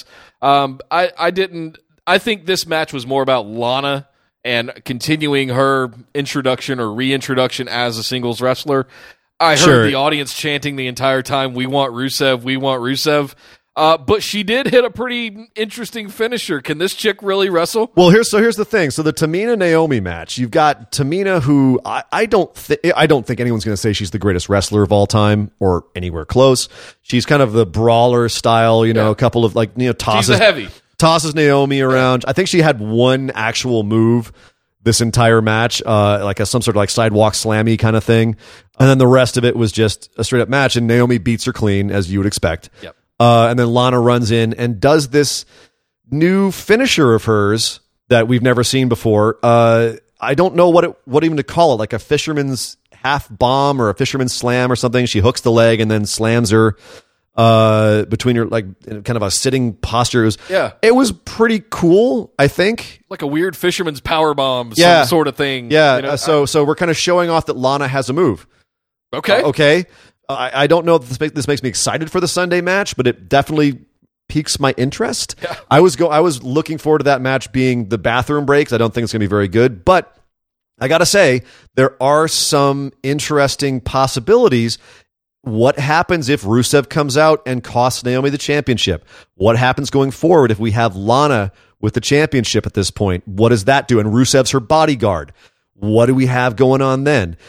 I think this match was more about Lana and continuing her introduction or reintroduction as a singles wrestler. I heard the audience chanting the entire time, "We want Rusev, we want Rusev." But she did hit a pretty interesting finisher. Can this chick really wrestle?
Well, here's the thing. So the Tamina Naomi match, you've got Tamina, who I don't think anyone's going to say she's the greatest wrestler of all time or anywhere close. She's kind of the brawler style, a couple of tosses Naomi around. I think she had one actual move this entire match, like some sort of sidewalk slammy kind of thing, and then the rest of it was just a straight up match. And Naomi beats her clean, as you would expect.
Yep.
And then Lana runs in and does this new finisher of hers that we've never seen before. I don't know what even to call it, like a fisherman's half bomb or a fisherman's slam or something. She hooks the leg and then slams her between her, kind of a sitting posture. It was pretty cool, I think.
Like a weird fisherman's power bomb, sort of thing.
Yeah. So we're kind of showing off that Lana has a move.
Okay.
Okay. I don't know if this makes me excited for the Sunday match, but it definitely piques my interest. Yeah. I was looking forward to that match being the bathroom breaks. I don't think it's going to be very good, but I got to say, there are some interesting possibilities. What happens if Rusev comes out and costs Naomi the championship? What happens going forward if we have Lana with the championship at this point? What does that do? And Rusev's her bodyguard. What do we have going on then?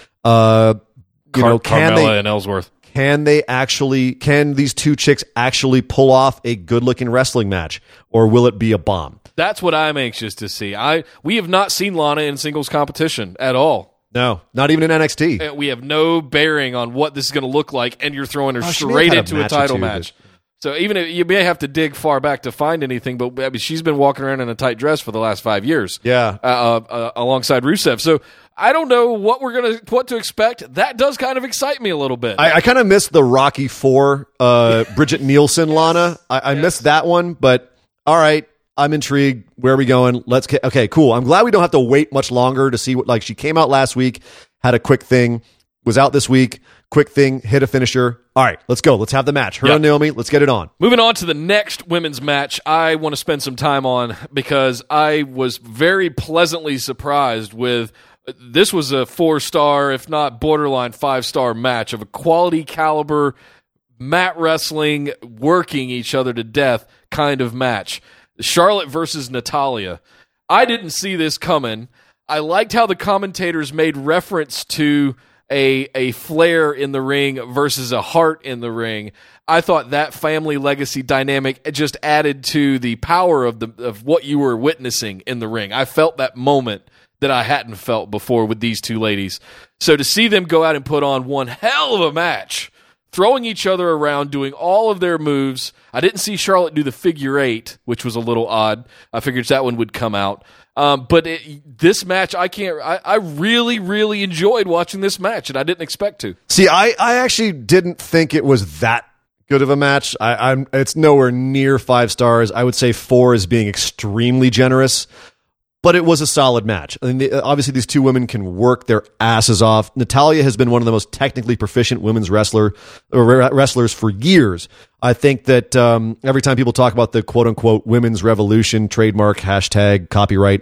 Carmella and Ellsworth.
Can these two chicks actually pull off a good-looking wrestling match, or will it be a bomb?
That's what I'm anxious to see. We have not seen Lana in singles competition at all.
No, not even in NXT.
We have no bearing on what this is going to look like, and you're throwing her straight into a title match. So even if you may have to dig far back to find anything, but I mean, she's been walking around in a tight dress for the last 5 years.
Yeah,
alongside Rusev. So I don't know what to expect. That does kind of excite me a little bit.
I kind of missed the Rocky IV Bridget Nielsen Lana. I missed that one, but all right. I'm intrigued. Where are we going? Okay, cool. I'm glad we don't have to wait much longer to see what, like, she came out last week, had a quick thing, was out this week, quick thing, hit a finisher. All right, let's go. Let's have the match. Her and Naomi, let's get it on.
Moving on to the next women's match, I want to spend some time on because I was very pleasantly surprised with this was a 4-star, if not borderline 5-star match of a quality caliber, mat wrestling, working each other to death kind of match. Charlotte versus Natalya. I didn't see this coming. I liked how the commentators made reference to a Flair in the ring versus a Hart in the ring. I thought that family legacy dynamic just added to the power of what you were witnessing in the ring. I felt that moment that I hadn't felt before with these two ladies. So to see them go out and put on one hell of a match, throwing each other around, doing all of their moves. I didn't see Charlotte do the figure 8, which was a little odd. I figured that one would come out. But this match, I really, really enjoyed watching this match, and I didn't expect to.
See, I actually didn't think it was that good of a match. It's nowhere near 5 stars. I would say 4 is being extremely generous. But it was a solid match. I mean, obviously, these two women can work their asses off. Natalya has been one of the most technically proficient women's wrestlers for years. I think that every time people talk about the quote-unquote women's revolution, trademark, hashtag, copyright,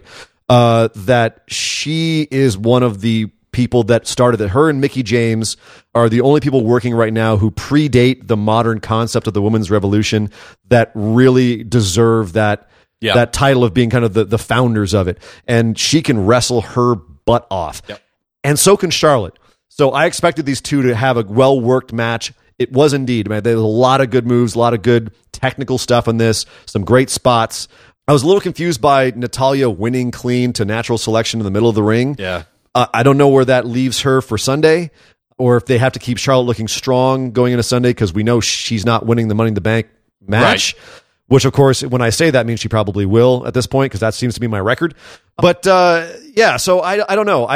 that she is one of the people that started it. Her and Mickie James are the only people working right now who predate the modern concept of the women's revolution that really deserve that title of being kind of the founders of it. And she can wrestle her butt off. Yep. And so can Charlotte. So I expected these two to have a well-worked match. It was indeed. Man, there was a lot of good moves, a lot of good technical stuff in this, some great spots. I was a little confused by Natalya winning clean to natural selection in the middle of the ring.
Yeah.
I don't know where that leaves her for Sunday, or if they have to keep Charlotte looking strong going into Sunday, because we know she's not winning the Money in the Bank match. Right. Which, of course, when I say that means she probably will at this point, because that seems to be my record. But, so I don't know.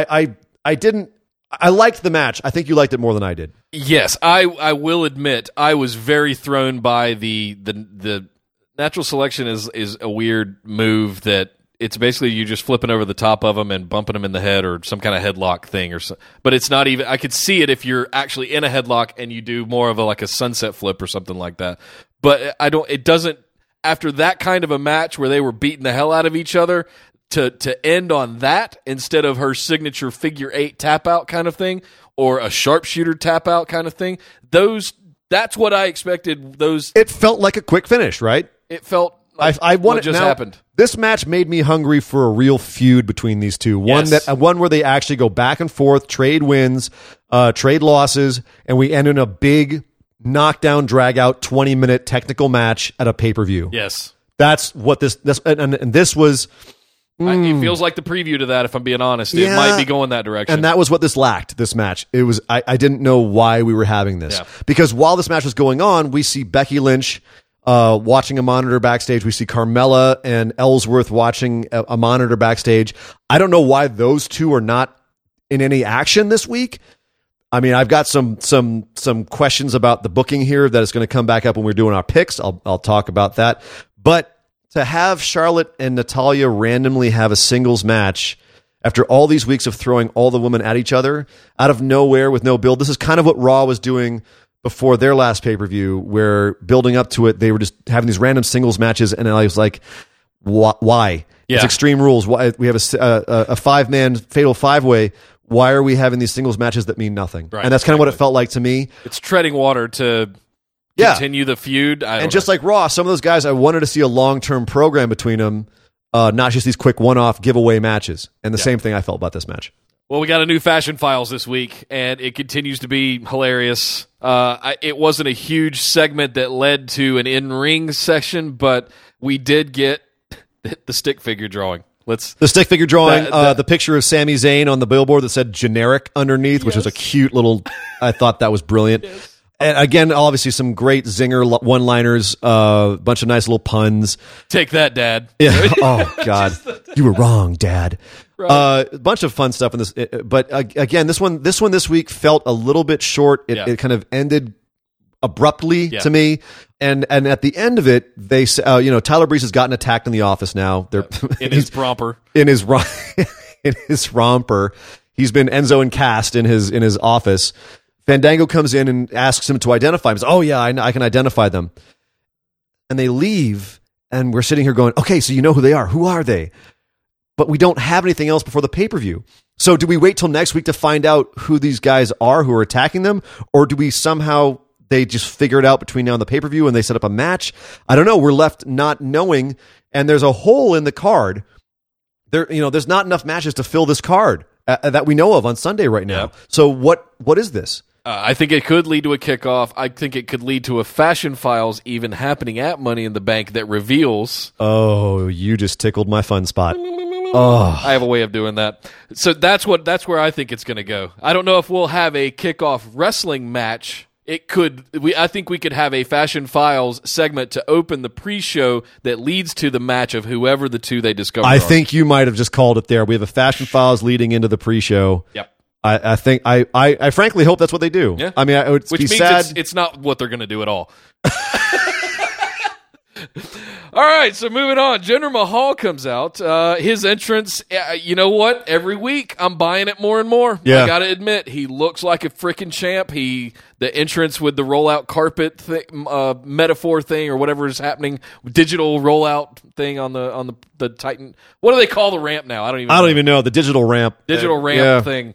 I liked the match. I think you liked it more than I did.
Yes, I will admit I was very thrown by the natural selection is a weird move that it's basically you just flipping over the top of them and bumping them in the head or some kind of headlock thing or so. But it's not even. I could see it if you're actually in a headlock and you do more of like a sunset flip or something like that. But it doesn't. After that kind of a match where they were beating the hell out of each other, to end on that instead of her signature figure 8 tap out kind of thing or a sharpshooter tap out kind of thing, that's what I expected.
It felt like a quick finish, right?
It felt like what just happened.
This match made me hungry for a real feud between these two. One where they actually go back and forth, trade wins, trade losses, and we end in a big knockdown, drag out, 20-minute technical match at a pay-per-view.
Yes.
That's what this and this was.
It feels like the preview to that, if I'm being honest. It might be going that direction.
And that was what this lacked, this match. It was I didn't know why we were having this. Yeah. Because while this match was going on, we see Becky Lynch watching a monitor backstage. We see Carmella and Ellsworth watching a monitor backstage. I don't know why those two are not in any action this week. I mean, I've got some questions about the booking here that is going to come back up when we're doing our picks. I'll talk about that. But to have Charlotte and Natalya randomly have a singles match after all these weeks of throwing all the women at each other out of nowhere with no build, this is kind of what Raw was doing before their last pay-per-view where building up to it, they were just having these random singles matches, and I was like, why?
Yeah.
It's Extreme Rules. Why we have a five-man fatal five-way. Why are we having these singles matches that mean nothing?
Right,
and that's kind of what it felt like to me.
It's treading water to continue the feud.
And just like Raw, some of those guys, I wanted to see a long-term program between them, not just these quick one-off giveaway matches. And the same thing I felt about this match.
Well, we got a new Fashion Files this week, and it continues to be hilarious. It wasn't a huge segment that led to an in-ring session, but we did get the stick figure drawing.
The stick figure drawing, the picture of Sami Zayn on the billboard that said generic underneath, which was a cute little, I thought that was brilliant. Yes. And again, obviously some great zinger one-liners, a bunch of nice little puns.
Take that, Dad.
Yeah. Oh, God. You were wrong, Dad. Right. A bunch of fun stuff in this. But again, this one this week felt a little bit short. It kind of ended abruptly to me. And at the end of it, they Tyler Breeze has gotten attacked in the office now. They're
in his romper.
In his romper. He's been Enzo and cast in his office. Fandango comes in and asks him to identify him. He says, oh, yeah, I can identify them. And they leave, and we're sitting here going, okay, so you know who they are. Who are they? But we don't have anything else before the pay-per-view. So do we wait till next week to find out who these guys are who are attacking them? Or do we somehow, they just figure it out between now and the pay-per-view and they set up a match? I don't know. We're left not knowing, and there's a hole in the card. There's not enough matches to fill this card that we know of on Sunday right now. Yep. So what is this?
I think it could lead to a kickoff. I think it could lead to a Fashion Files even happening at Money in the Bank that reveals.
Oh, you just tickled my fun spot. Oh.
I have a way of doing that. So that's where I think it's going to go. I don't know if we'll have a kickoff wrestling match. I think we could have a Fashion Files segment to open the pre-show that leads to the match of whoever the two they discover.
I think you might have just called it there. We have a Fashion Files leading into the pre-show.
Yep.
I think I frankly hope that's what they do.
Yeah.
I mean, it would
Which
be
means
sad.
It's not what they're going to do at all. All right, so moving on. Jinder Mahal comes out. His entrance, you know what? Every week, I'm buying it more and more.
Yeah.
I got to admit, he looks like a freaking champ. The entrance with the rollout carpet metaphor thing or whatever is happening, digital rollout thing on the Titan. What do they call the ramp now? I don't even know.
The digital ramp.
Thing.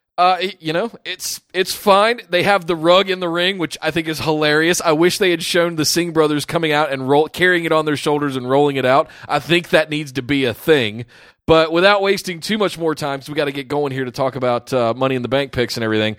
It's fine. They have the rug in the ring, which I think is hilarious. I wish they had shown the Singh brothers coming out and carrying it on their shoulders and rolling it out. I think that needs to be a thing. But without wasting too much more time, because we got to get going here to talk about Money in the Bank picks and everything.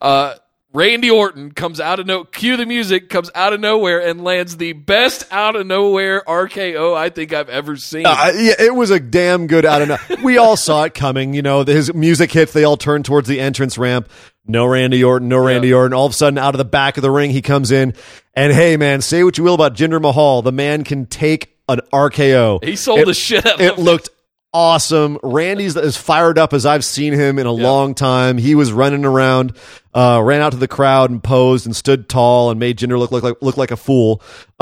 Randy Orton comes out of cue the music, comes out of nowhere and lands the best out of nowhere RKO I think I've ever seen.
It was a damn good out of nowhere. We all saw it coming. His music hits. They all turn towards the entrance ramp. No Randy Orton. All of a sudden, out of the back of the ring, he comes in. And hey, man, say what you will about Jinder Mahal. The man can take an RKO.
He sold the shit out of it.
It looked awesome. Randy's as fired up as I've seen him in a long time. He was running around, ran out to the crowd and posed and stood tall and made Jinder look like a fool.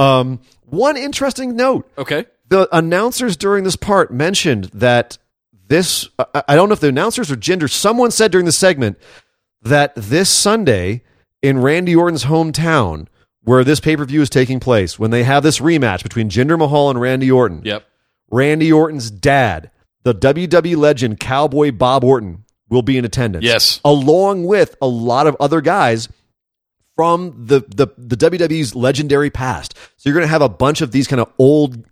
One interesting note.
Okay.
The announcers during this part mentioned that this, I don't know if the announcers or Jinder, someone said during the segment that this Sunday in Randy Orton's hometown, where this pay-per-view is taking place, when they have this rematch between Jinder Mahal and Randy Orton, Randy Orton's dad, the WWE legend Cowboy Bob Orton, will be in attendance.
Yes.
Along with a lot of other guys from the WWE's legendary past. So you're going to have a bunch of these kind of old,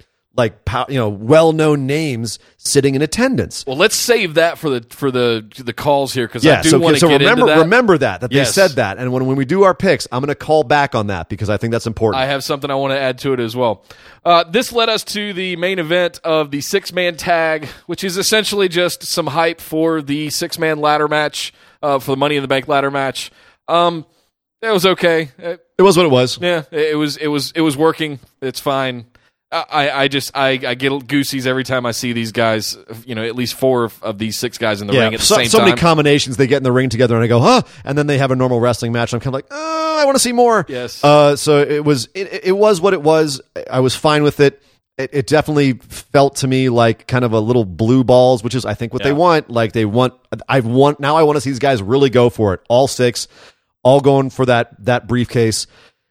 well-known names sitting in attendance.
Well, let's save that for the calls here because I do want to get into that.
Remember that they said that, and when we do our picks, I'm going to call back on that because I think that's important.
I have something I want to add to it as well. This led us to the main event of the 6-man tag, which is essentially just some hype for the 6-man ladder match, for the Money in the Bank ladder match. It was okay.
It was what it was.
Yeah, it was working. It's fine. I get goosies every time I see these guys, at least 4 of these 6 guys in the ring at the same time.
So many combinations they get in the ring together and I go, huh? And then they have a normal wrestling match and I'm kind of like, I want to see more.
Yes.
So it was what it was. I was fine with it. It definitely felt to me like kind of a little blue balls, which is I think what they want. Like I want to see these guys really go for it. All 6. all going for that briefcase.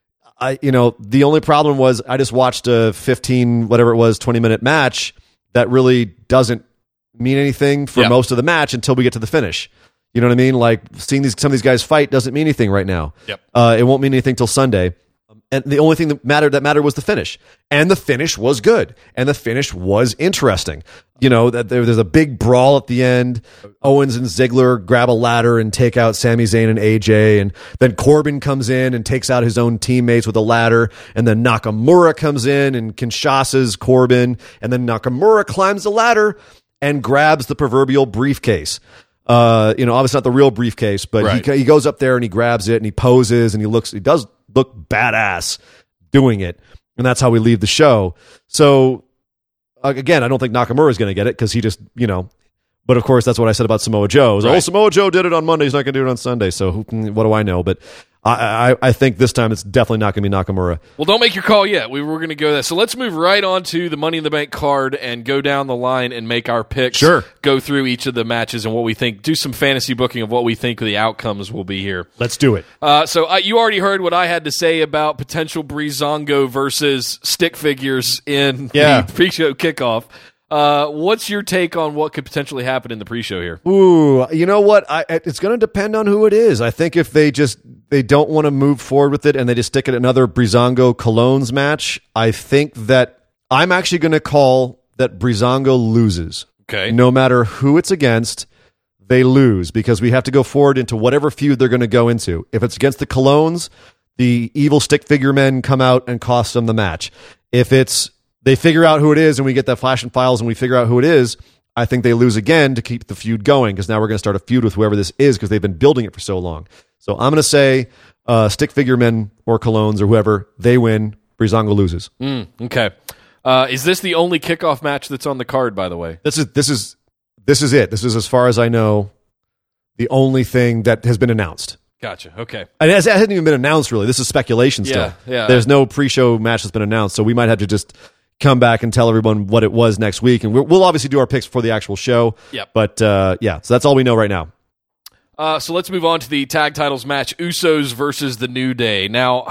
The only problem was I just watched a 20-minute match that really doesn't mean anything for most of the match until we get to the finish. You know what I mean? Like seeing some of these guys fight doesn't mean anything right now.
Yep.
It won't mean anything till Sunday. And the only thing that mattered was the finish. And the finish was good. And the finish was interesting. That there's a big brawl at the end. Owens and Ziggler grab a ladder and take out Sami Zayn and AJ. And then Corbin comes in and takes out his own teammates with a ladder. And then Nakamura comes in and Kinshasas Corbin. And then Nakamura climbs the ladder and grabs the proverbial briefcase. Obviously not the real briefcase, but he goes up there and he grabs it and he poses and he does look badass doing it. And that's how we leave the show. So again, I don't think Nakamura is going to get it because he just, but of course that's what I said about Samoa Joe. Samoa Joe did it on Monday. He's not going to do it on Sunday. So what do I know? But I think this time it's definitely not going to be Nakamura.
Well, don't make your call yet. We were going to go there. So let's move right on to the Money in the Bank card and go down the line and make our picks.
Sure.
Go through each of the matches and what we think. Do some fantasy booking of what we think the outcomes will be here.
Let's do it.
So you already heard what I had to say about potential Breezango versus stick figures in the pre-show kickoff. What's your take on what could potentially happen in the pre-show here?
Ooh, you know what? It's going to depend on who it is. I think if they don't want to move forward with it and they just stick at another Breezango Colognes match, I think that I'm actually going to call that Breezango loses.
Okay.
No matter who it's against, they lose because we have to go forward into whatever feud they're going to go into. If it's against the Colognes, the evil stick figure men come out and cost them the match. If they figure out who it is and we get the flash and files and we figure out who it is, I think they lose again to keep the feud going because now we're going to start a feud with whoever this is because they've been building it for so long. So I'm going to say stick figure men or Colognes or whoever, they win, Breezango loses.
Okay. Is this the only kickoff match that's on the card, by the way?
This is it. This is, as far as I know, the only thing that has been announced.
Gotcha. Okay.
And it hasn't even been announced, really. This is speculation still.
Yeah.
There's no pre-show match that's been announced, so we might have to just come back and tell everyone what it was next week. And we'll obviously do our picks before the actual show.
Yep.
But, so that's all we know right now.
So let's move on to the tag titles match, Usos versus The New Day. Now,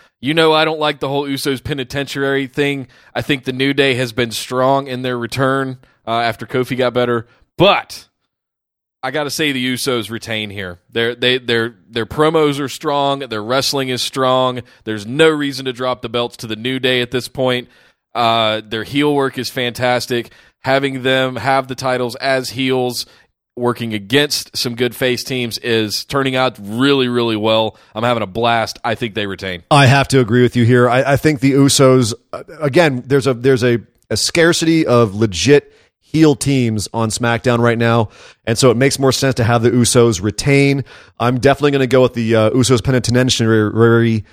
I don't like the whole Usos penitentiary thing. I think The New Day has been strong in their return after Kofi got better. But I got to say the Usos retain here. Their promos are strong. Their wrestling is strong. There's no reason to drop the belts to The New Day at this point. Their heel work is fantastic. Having them have the titles as heels, working against some good face teams is turning out really, really well. I'm having a blast. I think they retain.
I have to agree with you here. I think the Usos, again, there's a scarcity of legit heel teams on SmackDown right now, and so it makes more sense to have the Usos retain. I'm definitely going to go with the Usos penitentiary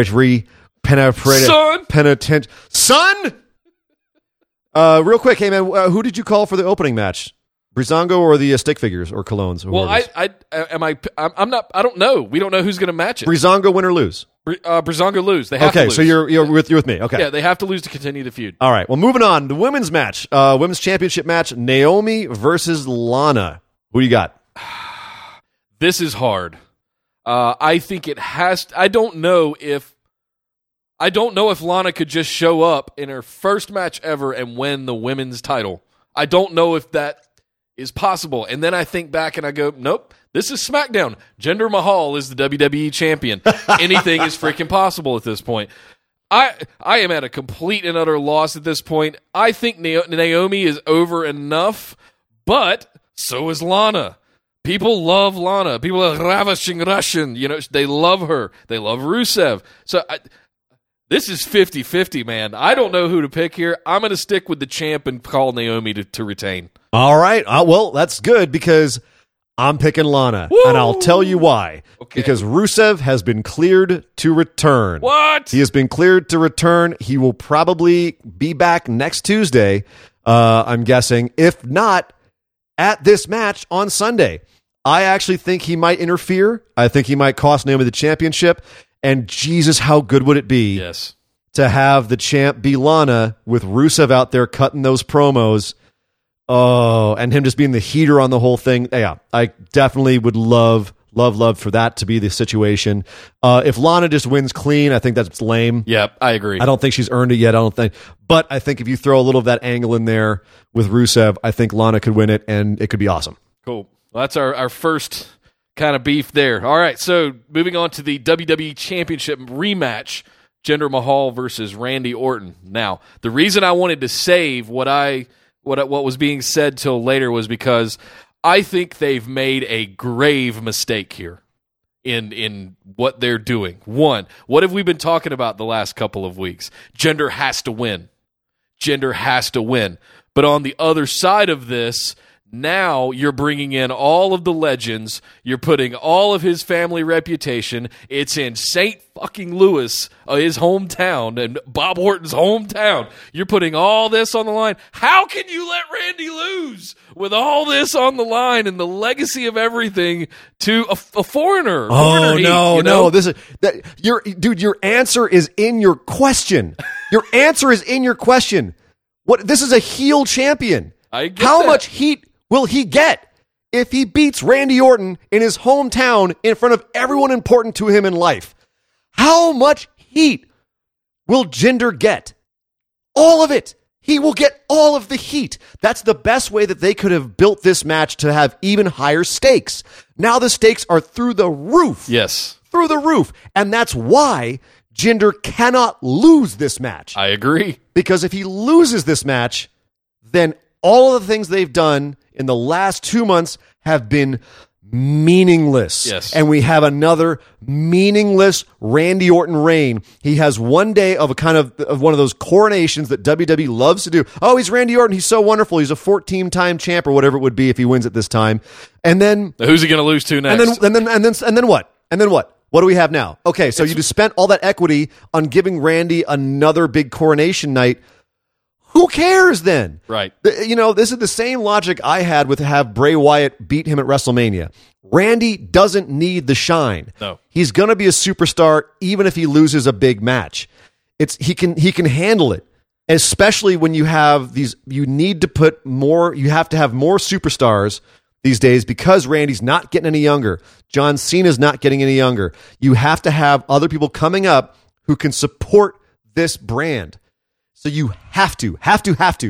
Son! Real quick, hey man, who did you call for the opening match? Breezango or the stick figures or Colognes?
Well, I don't know. We don't know who's going to match it.
Breezango win or lose?
Breezango lose. They have to lose.
So you're with me. Okay.
Yeah, they have to lose to continue the feud.
All right. Well, moving on. The women's match, women's championship match, Naomi versus Lana. Who you got?
This is hard. I think it has. I don't know if Lana could just show up in her first match ever and win the women's title. I don't know if that is possible. And then I think back and I go, nope, this is SmackDown. Jinder Mahal is the WWE champion. Anything is freaking possible at this point. I am at a complete and utter loss at this point. I think Naomi is over enough, but so is Lana. People love Lana. People are ravishing Russian. They love her. They love Rusev. So this is 50-50, man. I don't know who to pick here. I'm going to stick with the champ and call Naomi to retain.
All right. Well, that's good because I'm picking Lana.
Woo!
And I'll tell you why.
Okay.
Because Rusev has been cleared to return.
What?
He has been cleared to return. He will probably be back next Tuesday, I'm guessing. If not, at this match on Sunday. I actually think he might interfere. I think he might cost Naomi the championship. And Jesus, how good would it be to have the champ be Lana with Rusev out there cutting those promos? Oh, and him just being the heater on the whole thing. Yeah, I definitely would love love for that to be the situation. If Lana just wins clean, I think that's lame.
Yep, I agree.
I don't think she's earned it yet. I don't think. But I think if you throw a little of that angle in there with Rusev, I think Lana could win it, and it could be awesome.
Cool. Well, that's our first kind of beef there. All right, so moving on to the WWE Championship rematch, Jinder Mahal versus Randy Orton. Now, the reason I wanted to save what was being said till later was because I think they've made a grave mistake here in what they're doing. One, what have we been talking about the last couple of weeks? Jinder has to win. Jinder has to win. But on the other side of this, now you're bringing in all of the legends. You're putting all of his family reputation. It's in St. fucking Louis, his hometown, and Bob Orton's hometown. You're putting all this on the line. How can you let Randy lose with all this on the line and the legacy of everything to a foreigner?
Oh, no.
Dude,
your answer is in your question. Your answer is in your question. This is a heel champion.
I get
How
that.
much heat will he get if he beats Randy Orton in his hometown in front of everyone important to him in life? How much heat will Jinder get? All of it. He will get all of the heat. That's the best way that they could have built this match to have even higher stakes. Now the stakes are through the roof.
Yes.
Through the roof. And that's why Jinder cannot lose this match.
I agree.
Because if he loses this match, then all of the things they've done in the last 2 months have been meaningless.
Yes.
And we have another meaningless Randy Orton reign. He has one day of one of those coronations that WWE loves to do. Oh, he's Randy Orton. He's so wonderful. He's a 14-time champ or whatever it would be if he wins it this time. And then
who's he going to lose to next?
And then what? And then what? What do we have now? Okay, so you just spent all that equity on giving Randy another big coronation night. Who cares then?
Right.
This is the same logic I had with have Bray Wyatt beat him at WrestleMania. Randy doesn't need the shine.
No.
He's going to be a superstar even if he loses a big match. He can handle it. Especially when you have you need to put more, you have to have more superstars these days because Randy's not getting any younger. John Cena's not getting any younger. You have to have other people coming up who can support this brand. So you have to have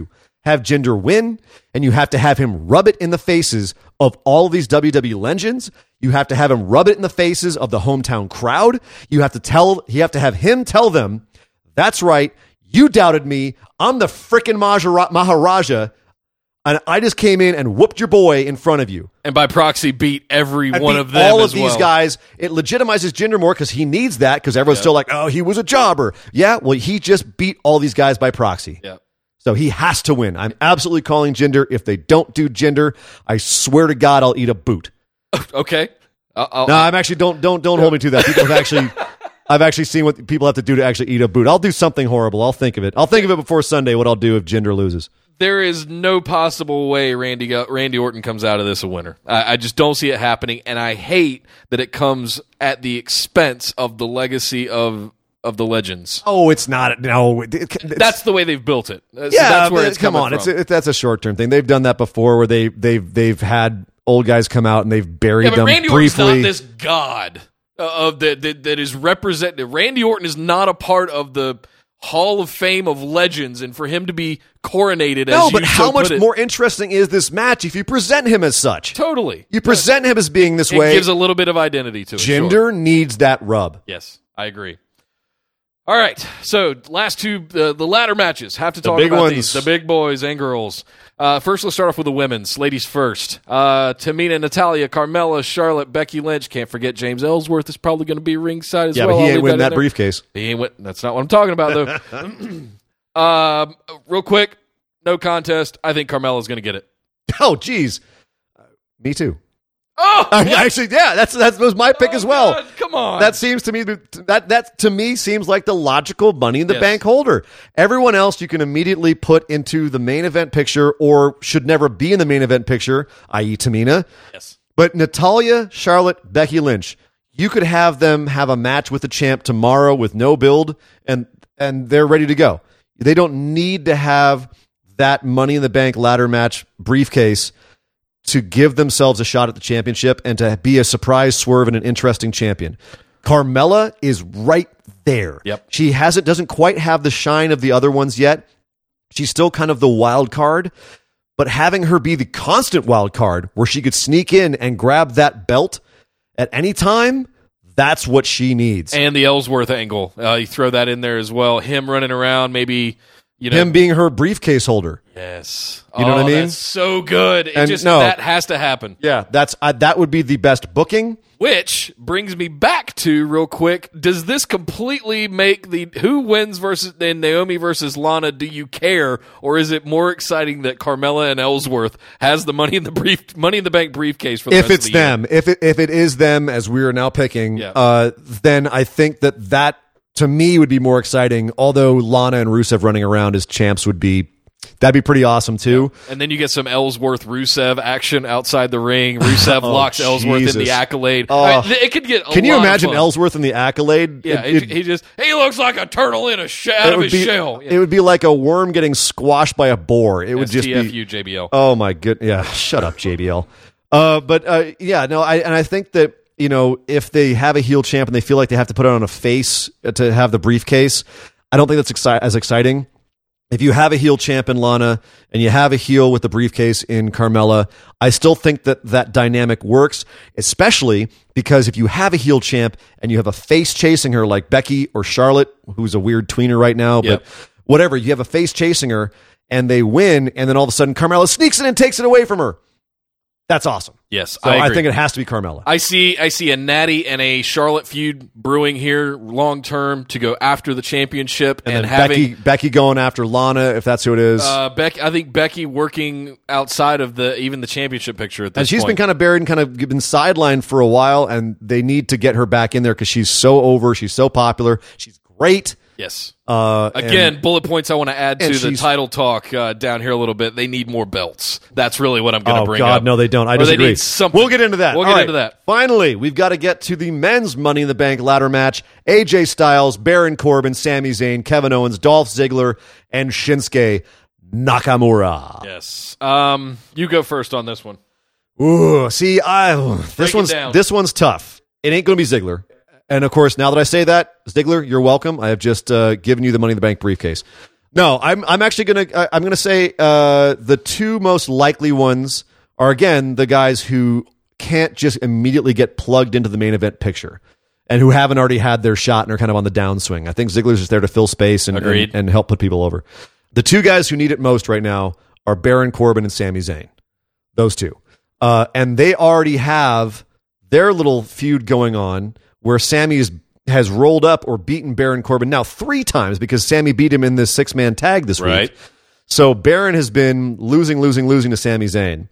Jinder win, and you have to have him rub it in the faces of all of these WWE legends. You have to have him rub it in the faces of the hometown crowd. You have to have him tell them, that's right, you doubted me. I'm the frickin' Maharaja, and I just came in and whooped your boy in front of you.
And by proxy, beat every one of them
all
as
of these
well.
guys. It legitimizes Jinder more because he needs that because everyone's still like, oh, he was a jobber. Yeah, well, he just beat all these guys by proxy.
Yeah.
So he has to win. I'm absolutely calling Jinder. If they don't do Jinder, I swear to God, I'll eat a boot.
Okay.
No, I'm actually don't hold me to that. People have I've actually seen what people have to do to actually eat a boot. I'll do something horrible. I'll think of it. I'll think of it before Sunday. What I'll do if Jinder loses.
There is no possible way Randy Orton comes out of this a winner. I just don't see it happening, and I hate that it comes at the expense of the legacy of the legends.
Oh, it's not. No,
that's the way they've built it. So
yeah,
that's where it's
come on.
from.
That's a short term thing. They've done that before, where they've had old guys come out and they've buried them
Randy
briefly.
Orton's not this god that is represented. Randy Orton is not a part of the Hall of Fame of legends, and for him to be coronated as
no, but how much more interesting is this match if you present him as such?
Totally,
you present him as being this way.
It gives a little bit of identity to it.
Jinder needs that rub.
Yes, I agree. All right, so last two, the ladder matches. Have to talk about these. The big boys and girls. First, let's start off with the women's. Ladies first. Tamina, Natalia, Carmella, Charlotte, Becky Lynch. Can't forget James Ellsworth is probably going to be ringside as well.
Yeah, but he ain't winning that briefcase.
He ain't That's not what I'm talking about, though. Real quick, no contest. I think Carmella's going to get it.
Oh, geez. Me too.
Oh,
actually, yeah, that was my pick as well.
God, come on,
that seems to me that to me seems like the logical Money in the Bank holder. Everyone else you can immediately put into the main event picture or should never be in the main event picture, i.e., Tamina.
Yes,
but Natalia, Charlotte, Becky Lynch, you could have them have a match with the champ tomorrow with no build, and they're ready to go. They don't need to have that Money in the Bank ladder match briefcase to give themselves a shot at the championship and to be a surprise swerve and an interesting champion. Carmella is right there.
Yep.
She doesn't quite have the shine of the other ones yet. She's still kind of the wild card, but having her be the constant wild card where she could sneak in and grab that belt at any time, that's what she needs.
And the Ellsworth angle, you throw that in there as well. Him running around, maybe
him being her briefcase holder.
Yes,
you know what I mean.
That's so good. That has to happen.
Yeah, that would be the best booking.
Which brings me back to real quick. Does this completely make who wins versus Naomi versus Lana? Do you care, or is it more exciting that Carmella and Ellsworth has the Money in the Bank briefcase for the rest of the
them?
year?
If it is them, as we are now picking, then I think that to me would be more exciting. Although Lana and Rusev running around as champs that'd be pretty awesome too.
Yeah. And then you get some Ellsworth-Rusev action outside the ring. Rusev locks Ellsworth in the Accolade. It could get
Can you imagine Ellsworth in the Accolade?
Yeah, he looks like a turtle in out of his shell. Yeah.
It would be like a worm getting squashed by a boar. It would just be
JBL.
Oh my goodness. Yeah, shut up, JBL. I think that, if they have a heel champ and they feel like they have to put it on a face to have the briefcase, I don't think that's as exciting. If you have a heel champ in Lana and you have a heel with the briefcase in Carmella, I still think that dynamic works, especially because if you have a heel champ and you have a face chasing her like Becky or Charlotte, who's a weird tweener right now, but whatever, you have a face chasing her and they win, and then all of a sudden Carmella sneaks in and takes it away from her. That's awesome.
Yes,
so
I agree.
I think it has to be Carmella.
I see a Natty and a Charlotte feud brewing here long term to go after the championship, and having
Becky going after Lana, if that's who it is.
I think Becky working outside of even the championship picture at this point.
And she's been kind of buried and kind of been sidelined for a while, and they need to get her back in there because she's so over. She's so popular. She's great.
Yes. Again, bullet points I want to add to the title talk down here a little bit. They need more belts. That's really what I'm going to bring up.
Oh, God, no, they don't. I disagree.
They need something.
We'll get into that.
We'll get into that.
Finally, we've got to get to the men's Money in the Bank ladder match. AJ Styles, Baron Corbin, Sami Zayn, Kevin Owens, Dolph Ziggler, and Shinsuke Nakamura.
Yes. You go first on this one.
Ooh, see, this one's tough. It ain't going to be Ziggler. And of course, now that I say that, Ziggler, you're welcome. I have just given you the Money in the Bank briefcase. No, I'm actually gonna say the two most likely ones are, again, the guys who can't just immediately get plugged into the main event picture and who haven't already had their shot and are kind of on the downswing. I think Ziggler's just there to fill space and help put people over. The two guys who need it most right now are Baron Corbin and Sami Zayn. Those two, and they already have their little feud going on, where Sami has rolled up or beaten Baron Corbin now 3 times because Sami beat him in this 6-man tag this week. So Baron has been losing to Sami Zayn.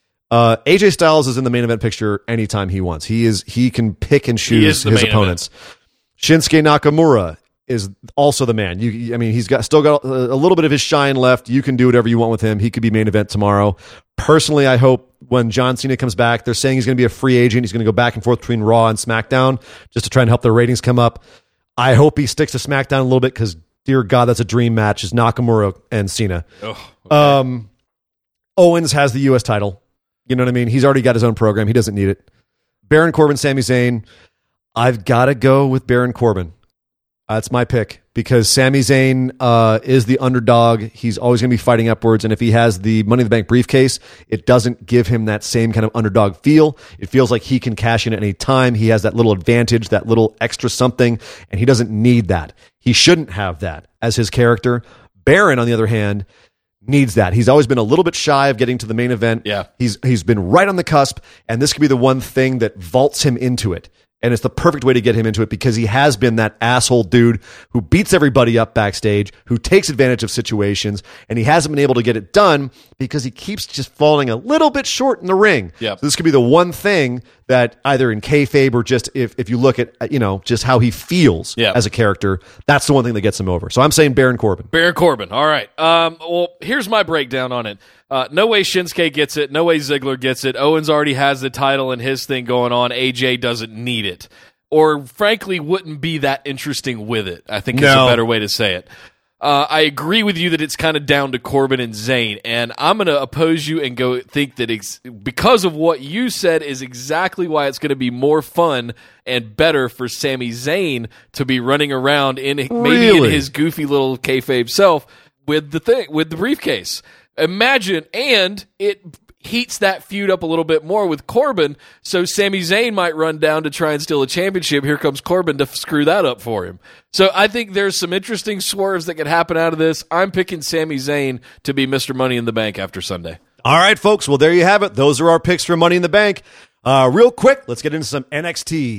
AJ Styles is in the main event picture anytime he wants. He can pick and choose his opponents. Shinsuke Nakamura is also the man. He's still got a little bit of his shine left. You can do whatever you want with him. He could be main event tomorrow. Personally, I hope when John Cena comes back, they're saying he's going to be a free agent. He's going to go back and forth between Raw and SmackDown just to try and help their ratings come up. I hope he sticks to SmackDown a little bit because, dear God, that's a dream match, is Nakamura and Cena.
Oh, okay.
Owens has the U.S. title. You know what I mean? He's already got his own program. He doesn't need it. Baron Corbin, Sami Zayn. I've got to go with Baron Corbin. That's my pick because Sami Zayn is the underdog. He's always going to be fighting upwards. And if he has the Money in the Bank briefcase, it doesn't give him that same kind of underdog feel. It feels like he can cash in at any time. He has that little advantage, that little extra something, and he doesn't need that. He shouldn't have that as his character. Baron, on the other hand, needs that. He's always been a little bit shy of getting to the main event.
Yeah.
He's been right on the cusp, and this could be the one thing that vaults him into it. And it's the perfect way to get him into it because he has been that asshole dude who beats everybody up backstage, who takes advantage of situations, and he hasn't been able to get it done because he keeps just falling a little bit short in the ring.
Yep.
So this could be the one thing that either in kayfabe or just if you look at, just how he feels as a character, that's the one thing that gets him over. So I'm saying Baron Corbin.
Baron Corbin. All right. Well, here's my breakdown on it. No way Shinsuke gets it. No way Ziggler gets it. Owens already has the title and his thing going on. AJ doesn't need it. Or, frankly, wouldn't be that interesting with it. I think it's a better way to say it. I agree with you that it's kind of down to Corbin and Zayn, and I'm going to oppose you and go think that because of what you said is exactly why it's going to be more fun and better for Sami Zayn to be running around maybe in his goofy little kayfabe self with the briefcase. Imagine, and it heats that feud up a little bit more with Corbin, so Sami Zayn might run down to try and steal a championship. Here comes Corbin to screw that up for him. So I think there's some interesting swerves that could happen out of this. I'm picking Sami Zayn to be Mr. Money in the Bank after Sunday.
All right, folks. Well, there you have it. Those are our picks for Money in the Bank. Real quick, let's get into some NXT.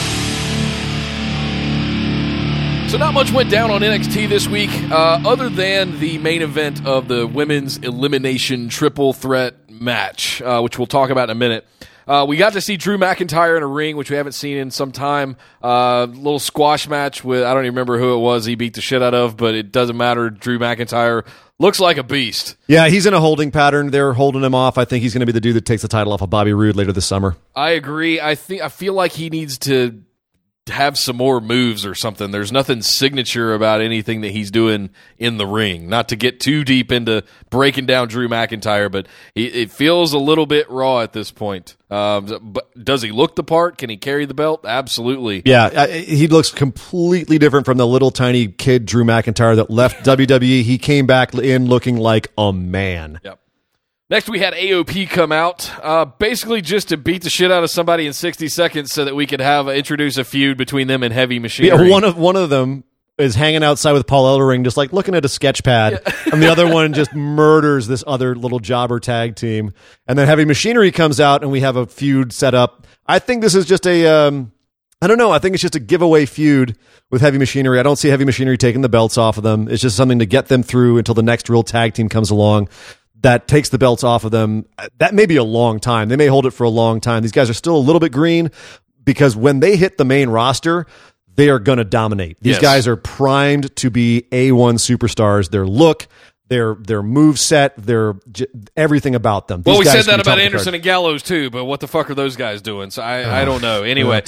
So not much went down on NXT this week, other than the main event of the women's elimination triple threat match, which we'll talk about in a minute. We got to see Drew McIntyre in a ring, which we haven't seen in some time. Little squash match with, I don't even remember who it was he beat the shit out of, but it doesn't matter. Drew McIntyre looks like a beast.
Yeah, he's in a holding pattern. They're holding him off. I think he's going to be the dude that takes the title off of Bobby Roode later this summer.
I agree. I feel like he needs to have some more moves or something. There's nothing signature about anything that he's doing in the ring. Not to get too deep into breaking down Drew McIntyre, but it feels a little bit raw at this point. But does he look the part? Can he carry the belt? Absolutely.
Yeah, he looks completely different from the little tiny kid Drew McIntyre that left WWE. He came back in looking like a man.
Yep. Next, we had AOP come out, basically just to beat the shit out of somebody in 60 seconds so that we could introduce a feud between them and Heavy Machinery.
Yeah, one of them is hanging outside with Paul Ellering, just like looking at a sketch pad, and the other one just murders this other little jobber tag team. And then Heavy Machinery comes out, and we have a feud set up. I think this is just I don't know. I think it's just a giveaway feud with Heavy Machinery. I don't see Heavy Machinery taking the belts off of them. It's just something to get them through until the next real tag team comes along that takes the belts off of them. That may be a long time. They may hold it for a long time. These guys are still a little bit green because when they hit the main roster, they are going to dominate. These guys are primed to be A1 superstars. Their look, their move set, everything about them.
Well, we said that about Anderson and Gallows too, but what the fuck are those guys doing? So I don't know. Anyway,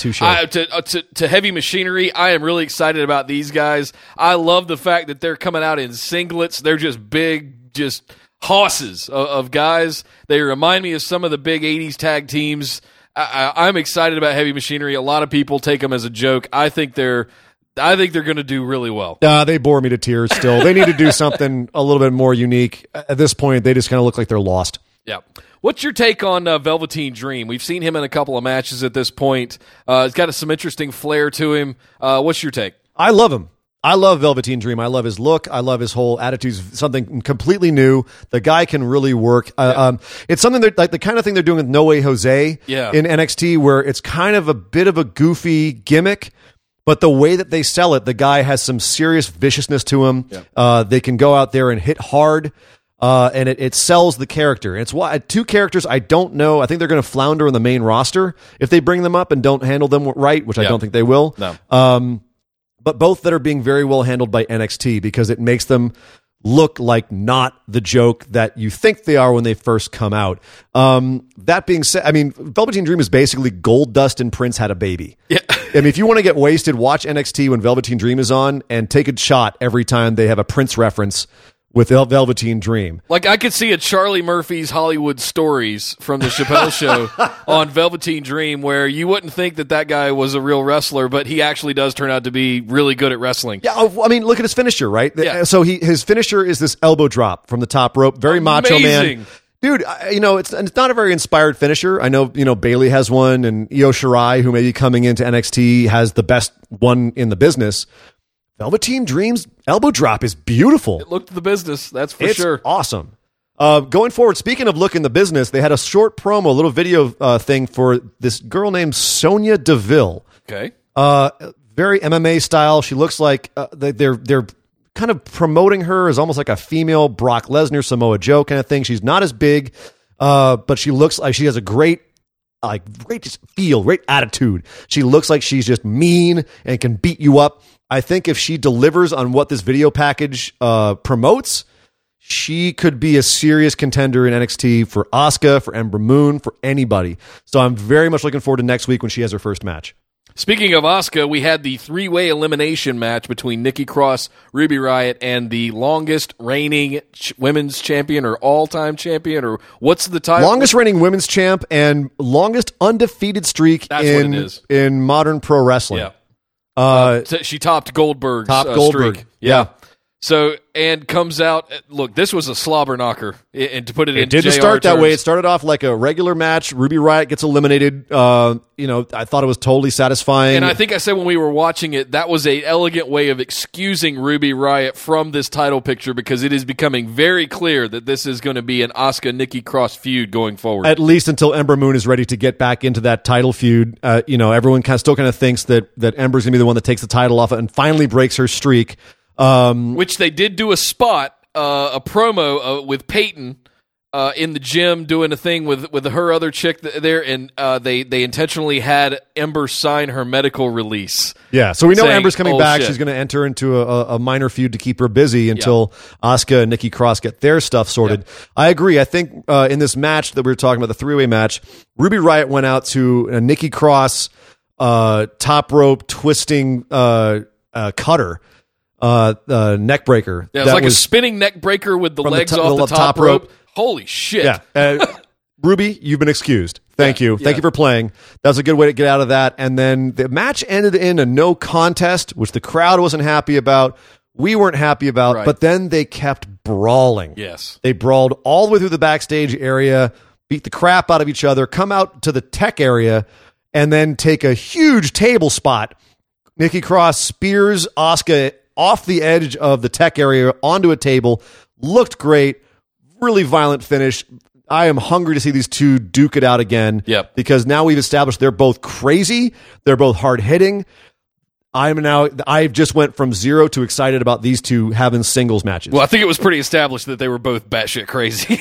to Heavy Machinery, I am really excited about these guys. I love the fact that they're coming out in singlets. They're just big, just hosses of guys. They remind me of some of the big 80s tag teams. I'm excited about Heavy Machinery. A lot of people take them as a joke. I think they're going to do really well.
They bore me to tears still. They need to do something a little bit more unique. At this point, they just kind of look like they're lost.
Yeah. What's your take on Velveteen Dream? We've seen him in a couple of matches at this point. He's got some interesting flair to him. What's your take?
I love him. I love Velveteen Dream. I love his look. I love his whole attitude. Something completely new. The guy can really work. It's something that, like the kind of thing they're doing with No Way Jose in NXT, where it's kind of a bit of a goofy gimmick, but the way that they sell it, the guy has some serious viciousness to him. Yeah. They can go out there and hit hard, and it sells the character. And it's why two characters I don't know. I think they're going to flounder in the main roster if they bring them up and don't handle them right, which I don't think they will.
No.
But both that are being very well handled by NXT because it makes them look like not the joke that you think they are when they first come out. That being said, I mean, Velveteen Dream is basically Goldust and Prince had a baby.
Yeah.
I mean, if you want to get wasted, watch NXT when Velveteen Dream is on and take a shot every time they have a Prince reference with Velveteen Dream.
Like, I could see a Charlie Murphy's Hollywood Stories from the Chappelle Show on Velveteen Dream where you wouldn't think that guy was a real wrestler, but he actually does turn out to be really good at wrestling.
Yeah, I mean, look at his finisher, right?
Yeah.
So his finisher is this elbow drop from the top rope. Very macho man. Dude, it's not a very inspired finisher. I know, Bailey has one, and Io Shirai, who may be coming into NXT, has the best one in the business. Velveteen Dream's elbow drop is beautiful.
It looked the business, that's for sure.
It's awesome. Going forward, speaking of looking the business, they had a short promo, a little video thing for this girl named Sonya Deville.
Okay.
Very MMA style. She looks like they're kind of promoting her as almost like a female Brock Lesnar, Samoa Joe kind of thing. She's not as big, but she looks like she has a great just feel, great attitude. She looks like she's just mean and can beat you up. I think if she delivers on what this video package promotes, she could be a serious contender in NXT for Asuka, for Ember Moon, for anybody. So I'm very much looking forward to next week when she has her first match.
Speaking of Asuka, we had the three-way elimination match between Nikki Cross, Ruby Riott, and the longest reigning women's champion or all-time champion, or what's the title?
Longest reigning women's champ and longest undefeated streak in modern pro wrestling.
Yeah. She topped Goldberg's
Goldberg.
streak. Yeah. So, and comes out, look, this was a slobber knocker, and to put it in
didn't
JR
start that
terms.
way. It started off like a regular match. Ruby Riott gets eliminated. I thought it was totally satisfying.
And I think I said when we were watching it, that was a elegant way of excusing Ruby Riott from this title picture, because it is becoming very clear that this is going to be an Asuka-Nikki Cross feud going forward.
At least until Ember Moon is ready to get back into that title feud. Everyone still thinks that Ember's going to be the one that takes the title off and finally breaks her streak.
Which they did do a spot, a promo with Peyton in the gym doing a thing with her other chick there, and they intentionally had Ember sign her medical release.
Yeah, so we know
saying,
Ember's coming back.
Shit.
She's going to enter into a minor feud to keep her busy until Asuka and Nikki Cross get their stuff sorted.
Yep.
I agree. I think in this match that we were talking about, the three-way match, Ruby Riott went out to a Nikki Cross top rope twisting cutter. Neck breaker.
Yeah, it was like a spinning neck breaker with the legs off the top rope. Holy shit.
Yeah. Ruby, you've been excused. Thank you. Thank you for playing. That was a good way to get out of that. And then the match ended in a no contest, which the crowd wasn't happy about. We weren't happy about. Right. But then they kept brawling.
Yes.
They brawled all the way through the backstage area, beat the crap out of each other, come out to the tech area, and then take a huge table spot. Nikki Cross spears Asuka off the edge of the tech area onto a table. Looked great. Really violent finish. I am hungry to see these two duke it out again.
Yep.
Because now we've established they're both crazy. They're both hard hitting. I've just went from zero to excited about these two having singles matches.
Well, I think it was pretty established that they were both batshit crazy,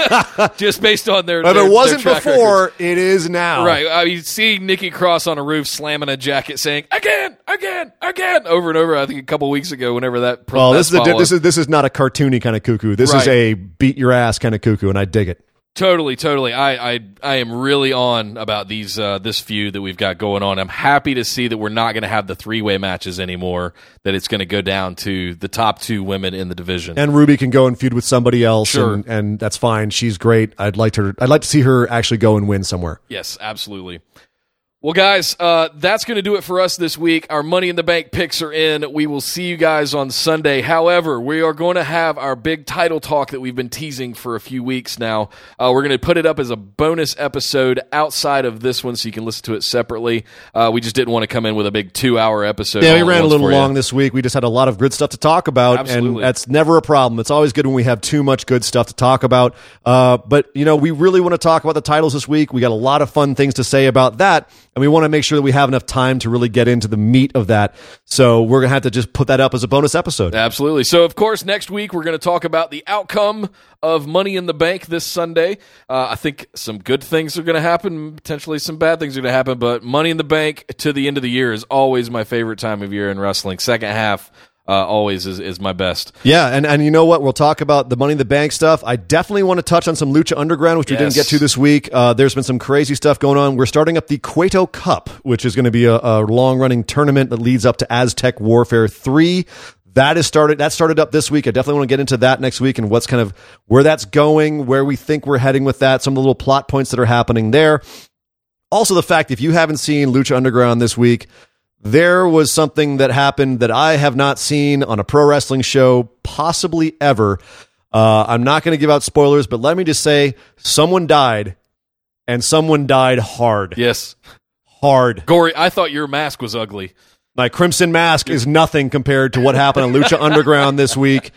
just based on their.
If it wasn't
their track
before,
records.
it is now.
Right. I mean, seeing Nikki Cross on a roof slamming a jacket, saying again, over and over. I think a couple weeks ago, whenever that.
Well, this is not a cartoony kind of cuckoo. This is a beat your ass kind of cuckoo, and I dig it.
Totally. I am really on about these this feud that we've got going on. I'm happy to see that we're not going to have the three-way matches anymore, that it's going to go down to the top two women in the division. And
Ruby can go and feud with somebody else,
sure.
and that's fine. She's great. I'd like to see her actually go and win somewhere.
Yes, absolutely. Well, guys, that's going to do it for us this week. Our Money in the Bank picks are in. We will see you guys on Sunday. However, we are going to have our big title talk that we've been teasing for a few weeks now. We're going to put it up as a bonus episode outside of this one so you can listen to it separately. We just didn't want to come in with a big 2-hour episode.
Yeah, we ran a little long this week. We just had a lot of good stuff to talk about,
Absolutely.
And that's never a problem. It's always good when we have too much good stuff to talk about. But, we really want to talk about the titles this week. We got a lot of fun things to say about that. And we want to make sure that we have enough time to really get into the meat of that. So we're going to have to just put that up as a bonus episode.
Absolutely. So, of course, next week we're going to talk about the outcome of Money in the Bank this Sunday. I think some good things are going to happen. Potentially some bad things are going to happen. But Money in the Bank to the end of the year is always my favorite time of year in wrestling. Second half. Always is my best.
Yeah, and you know what? We'll talk about the Money in the Bank stuff. I definitely want to touch on some Lucha Underground, which we didn't get to this week. There's been some crazy stuff going on. We're starting up the Cueto Cup, which is going to be a long-running tournament that leads up to Aztec Warfare 3. That started up this week. I definitely want to get into that next week and what's kind of where that's going, where we think we're heading with that, some of the little plot points that are happening there. Also, the fact, if you haven't seen Lucha Underground this week, there was something that happened that I have not seen on a pro wrestling show possibly ever. I'm not going to give out spoilers, but let me just say someone died, and someone died hard.
Yes.
Hard.
Gory, I thought your mask was ugly.
My crimson mask is nothing compared to what happened on Lucha Underground this week.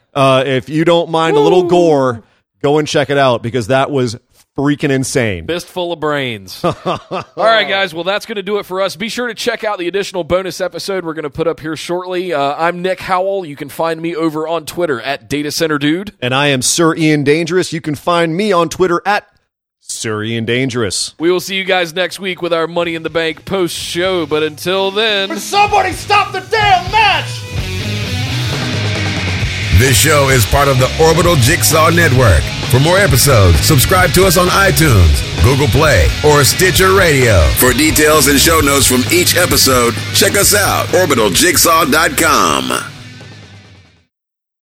If you don't mind a little gore, go and check it out because that was freaking insane.
Fistful of brains. All right, guys. Well, that's going to do it for us. Be sure to check out the additional bonus episode we're going to put up here shortly. I'm Nick Howell. You can find me over on Twitter at DataCenterDude.
And I am Sir Ian Dangerous. You can find me on Twitter at Sir Ian Dangerous.
We will see you guys next week with our Money in the Bank post-show. But until then...
But somebody stop the damn match!
This show is part of the Orbital Jigsaw Network. For more episodes, subscribe to us on iTunes, Google Play, or Stitcher Radio.
For details and show notes from each episode, check us out, orbitaljigsaw.com.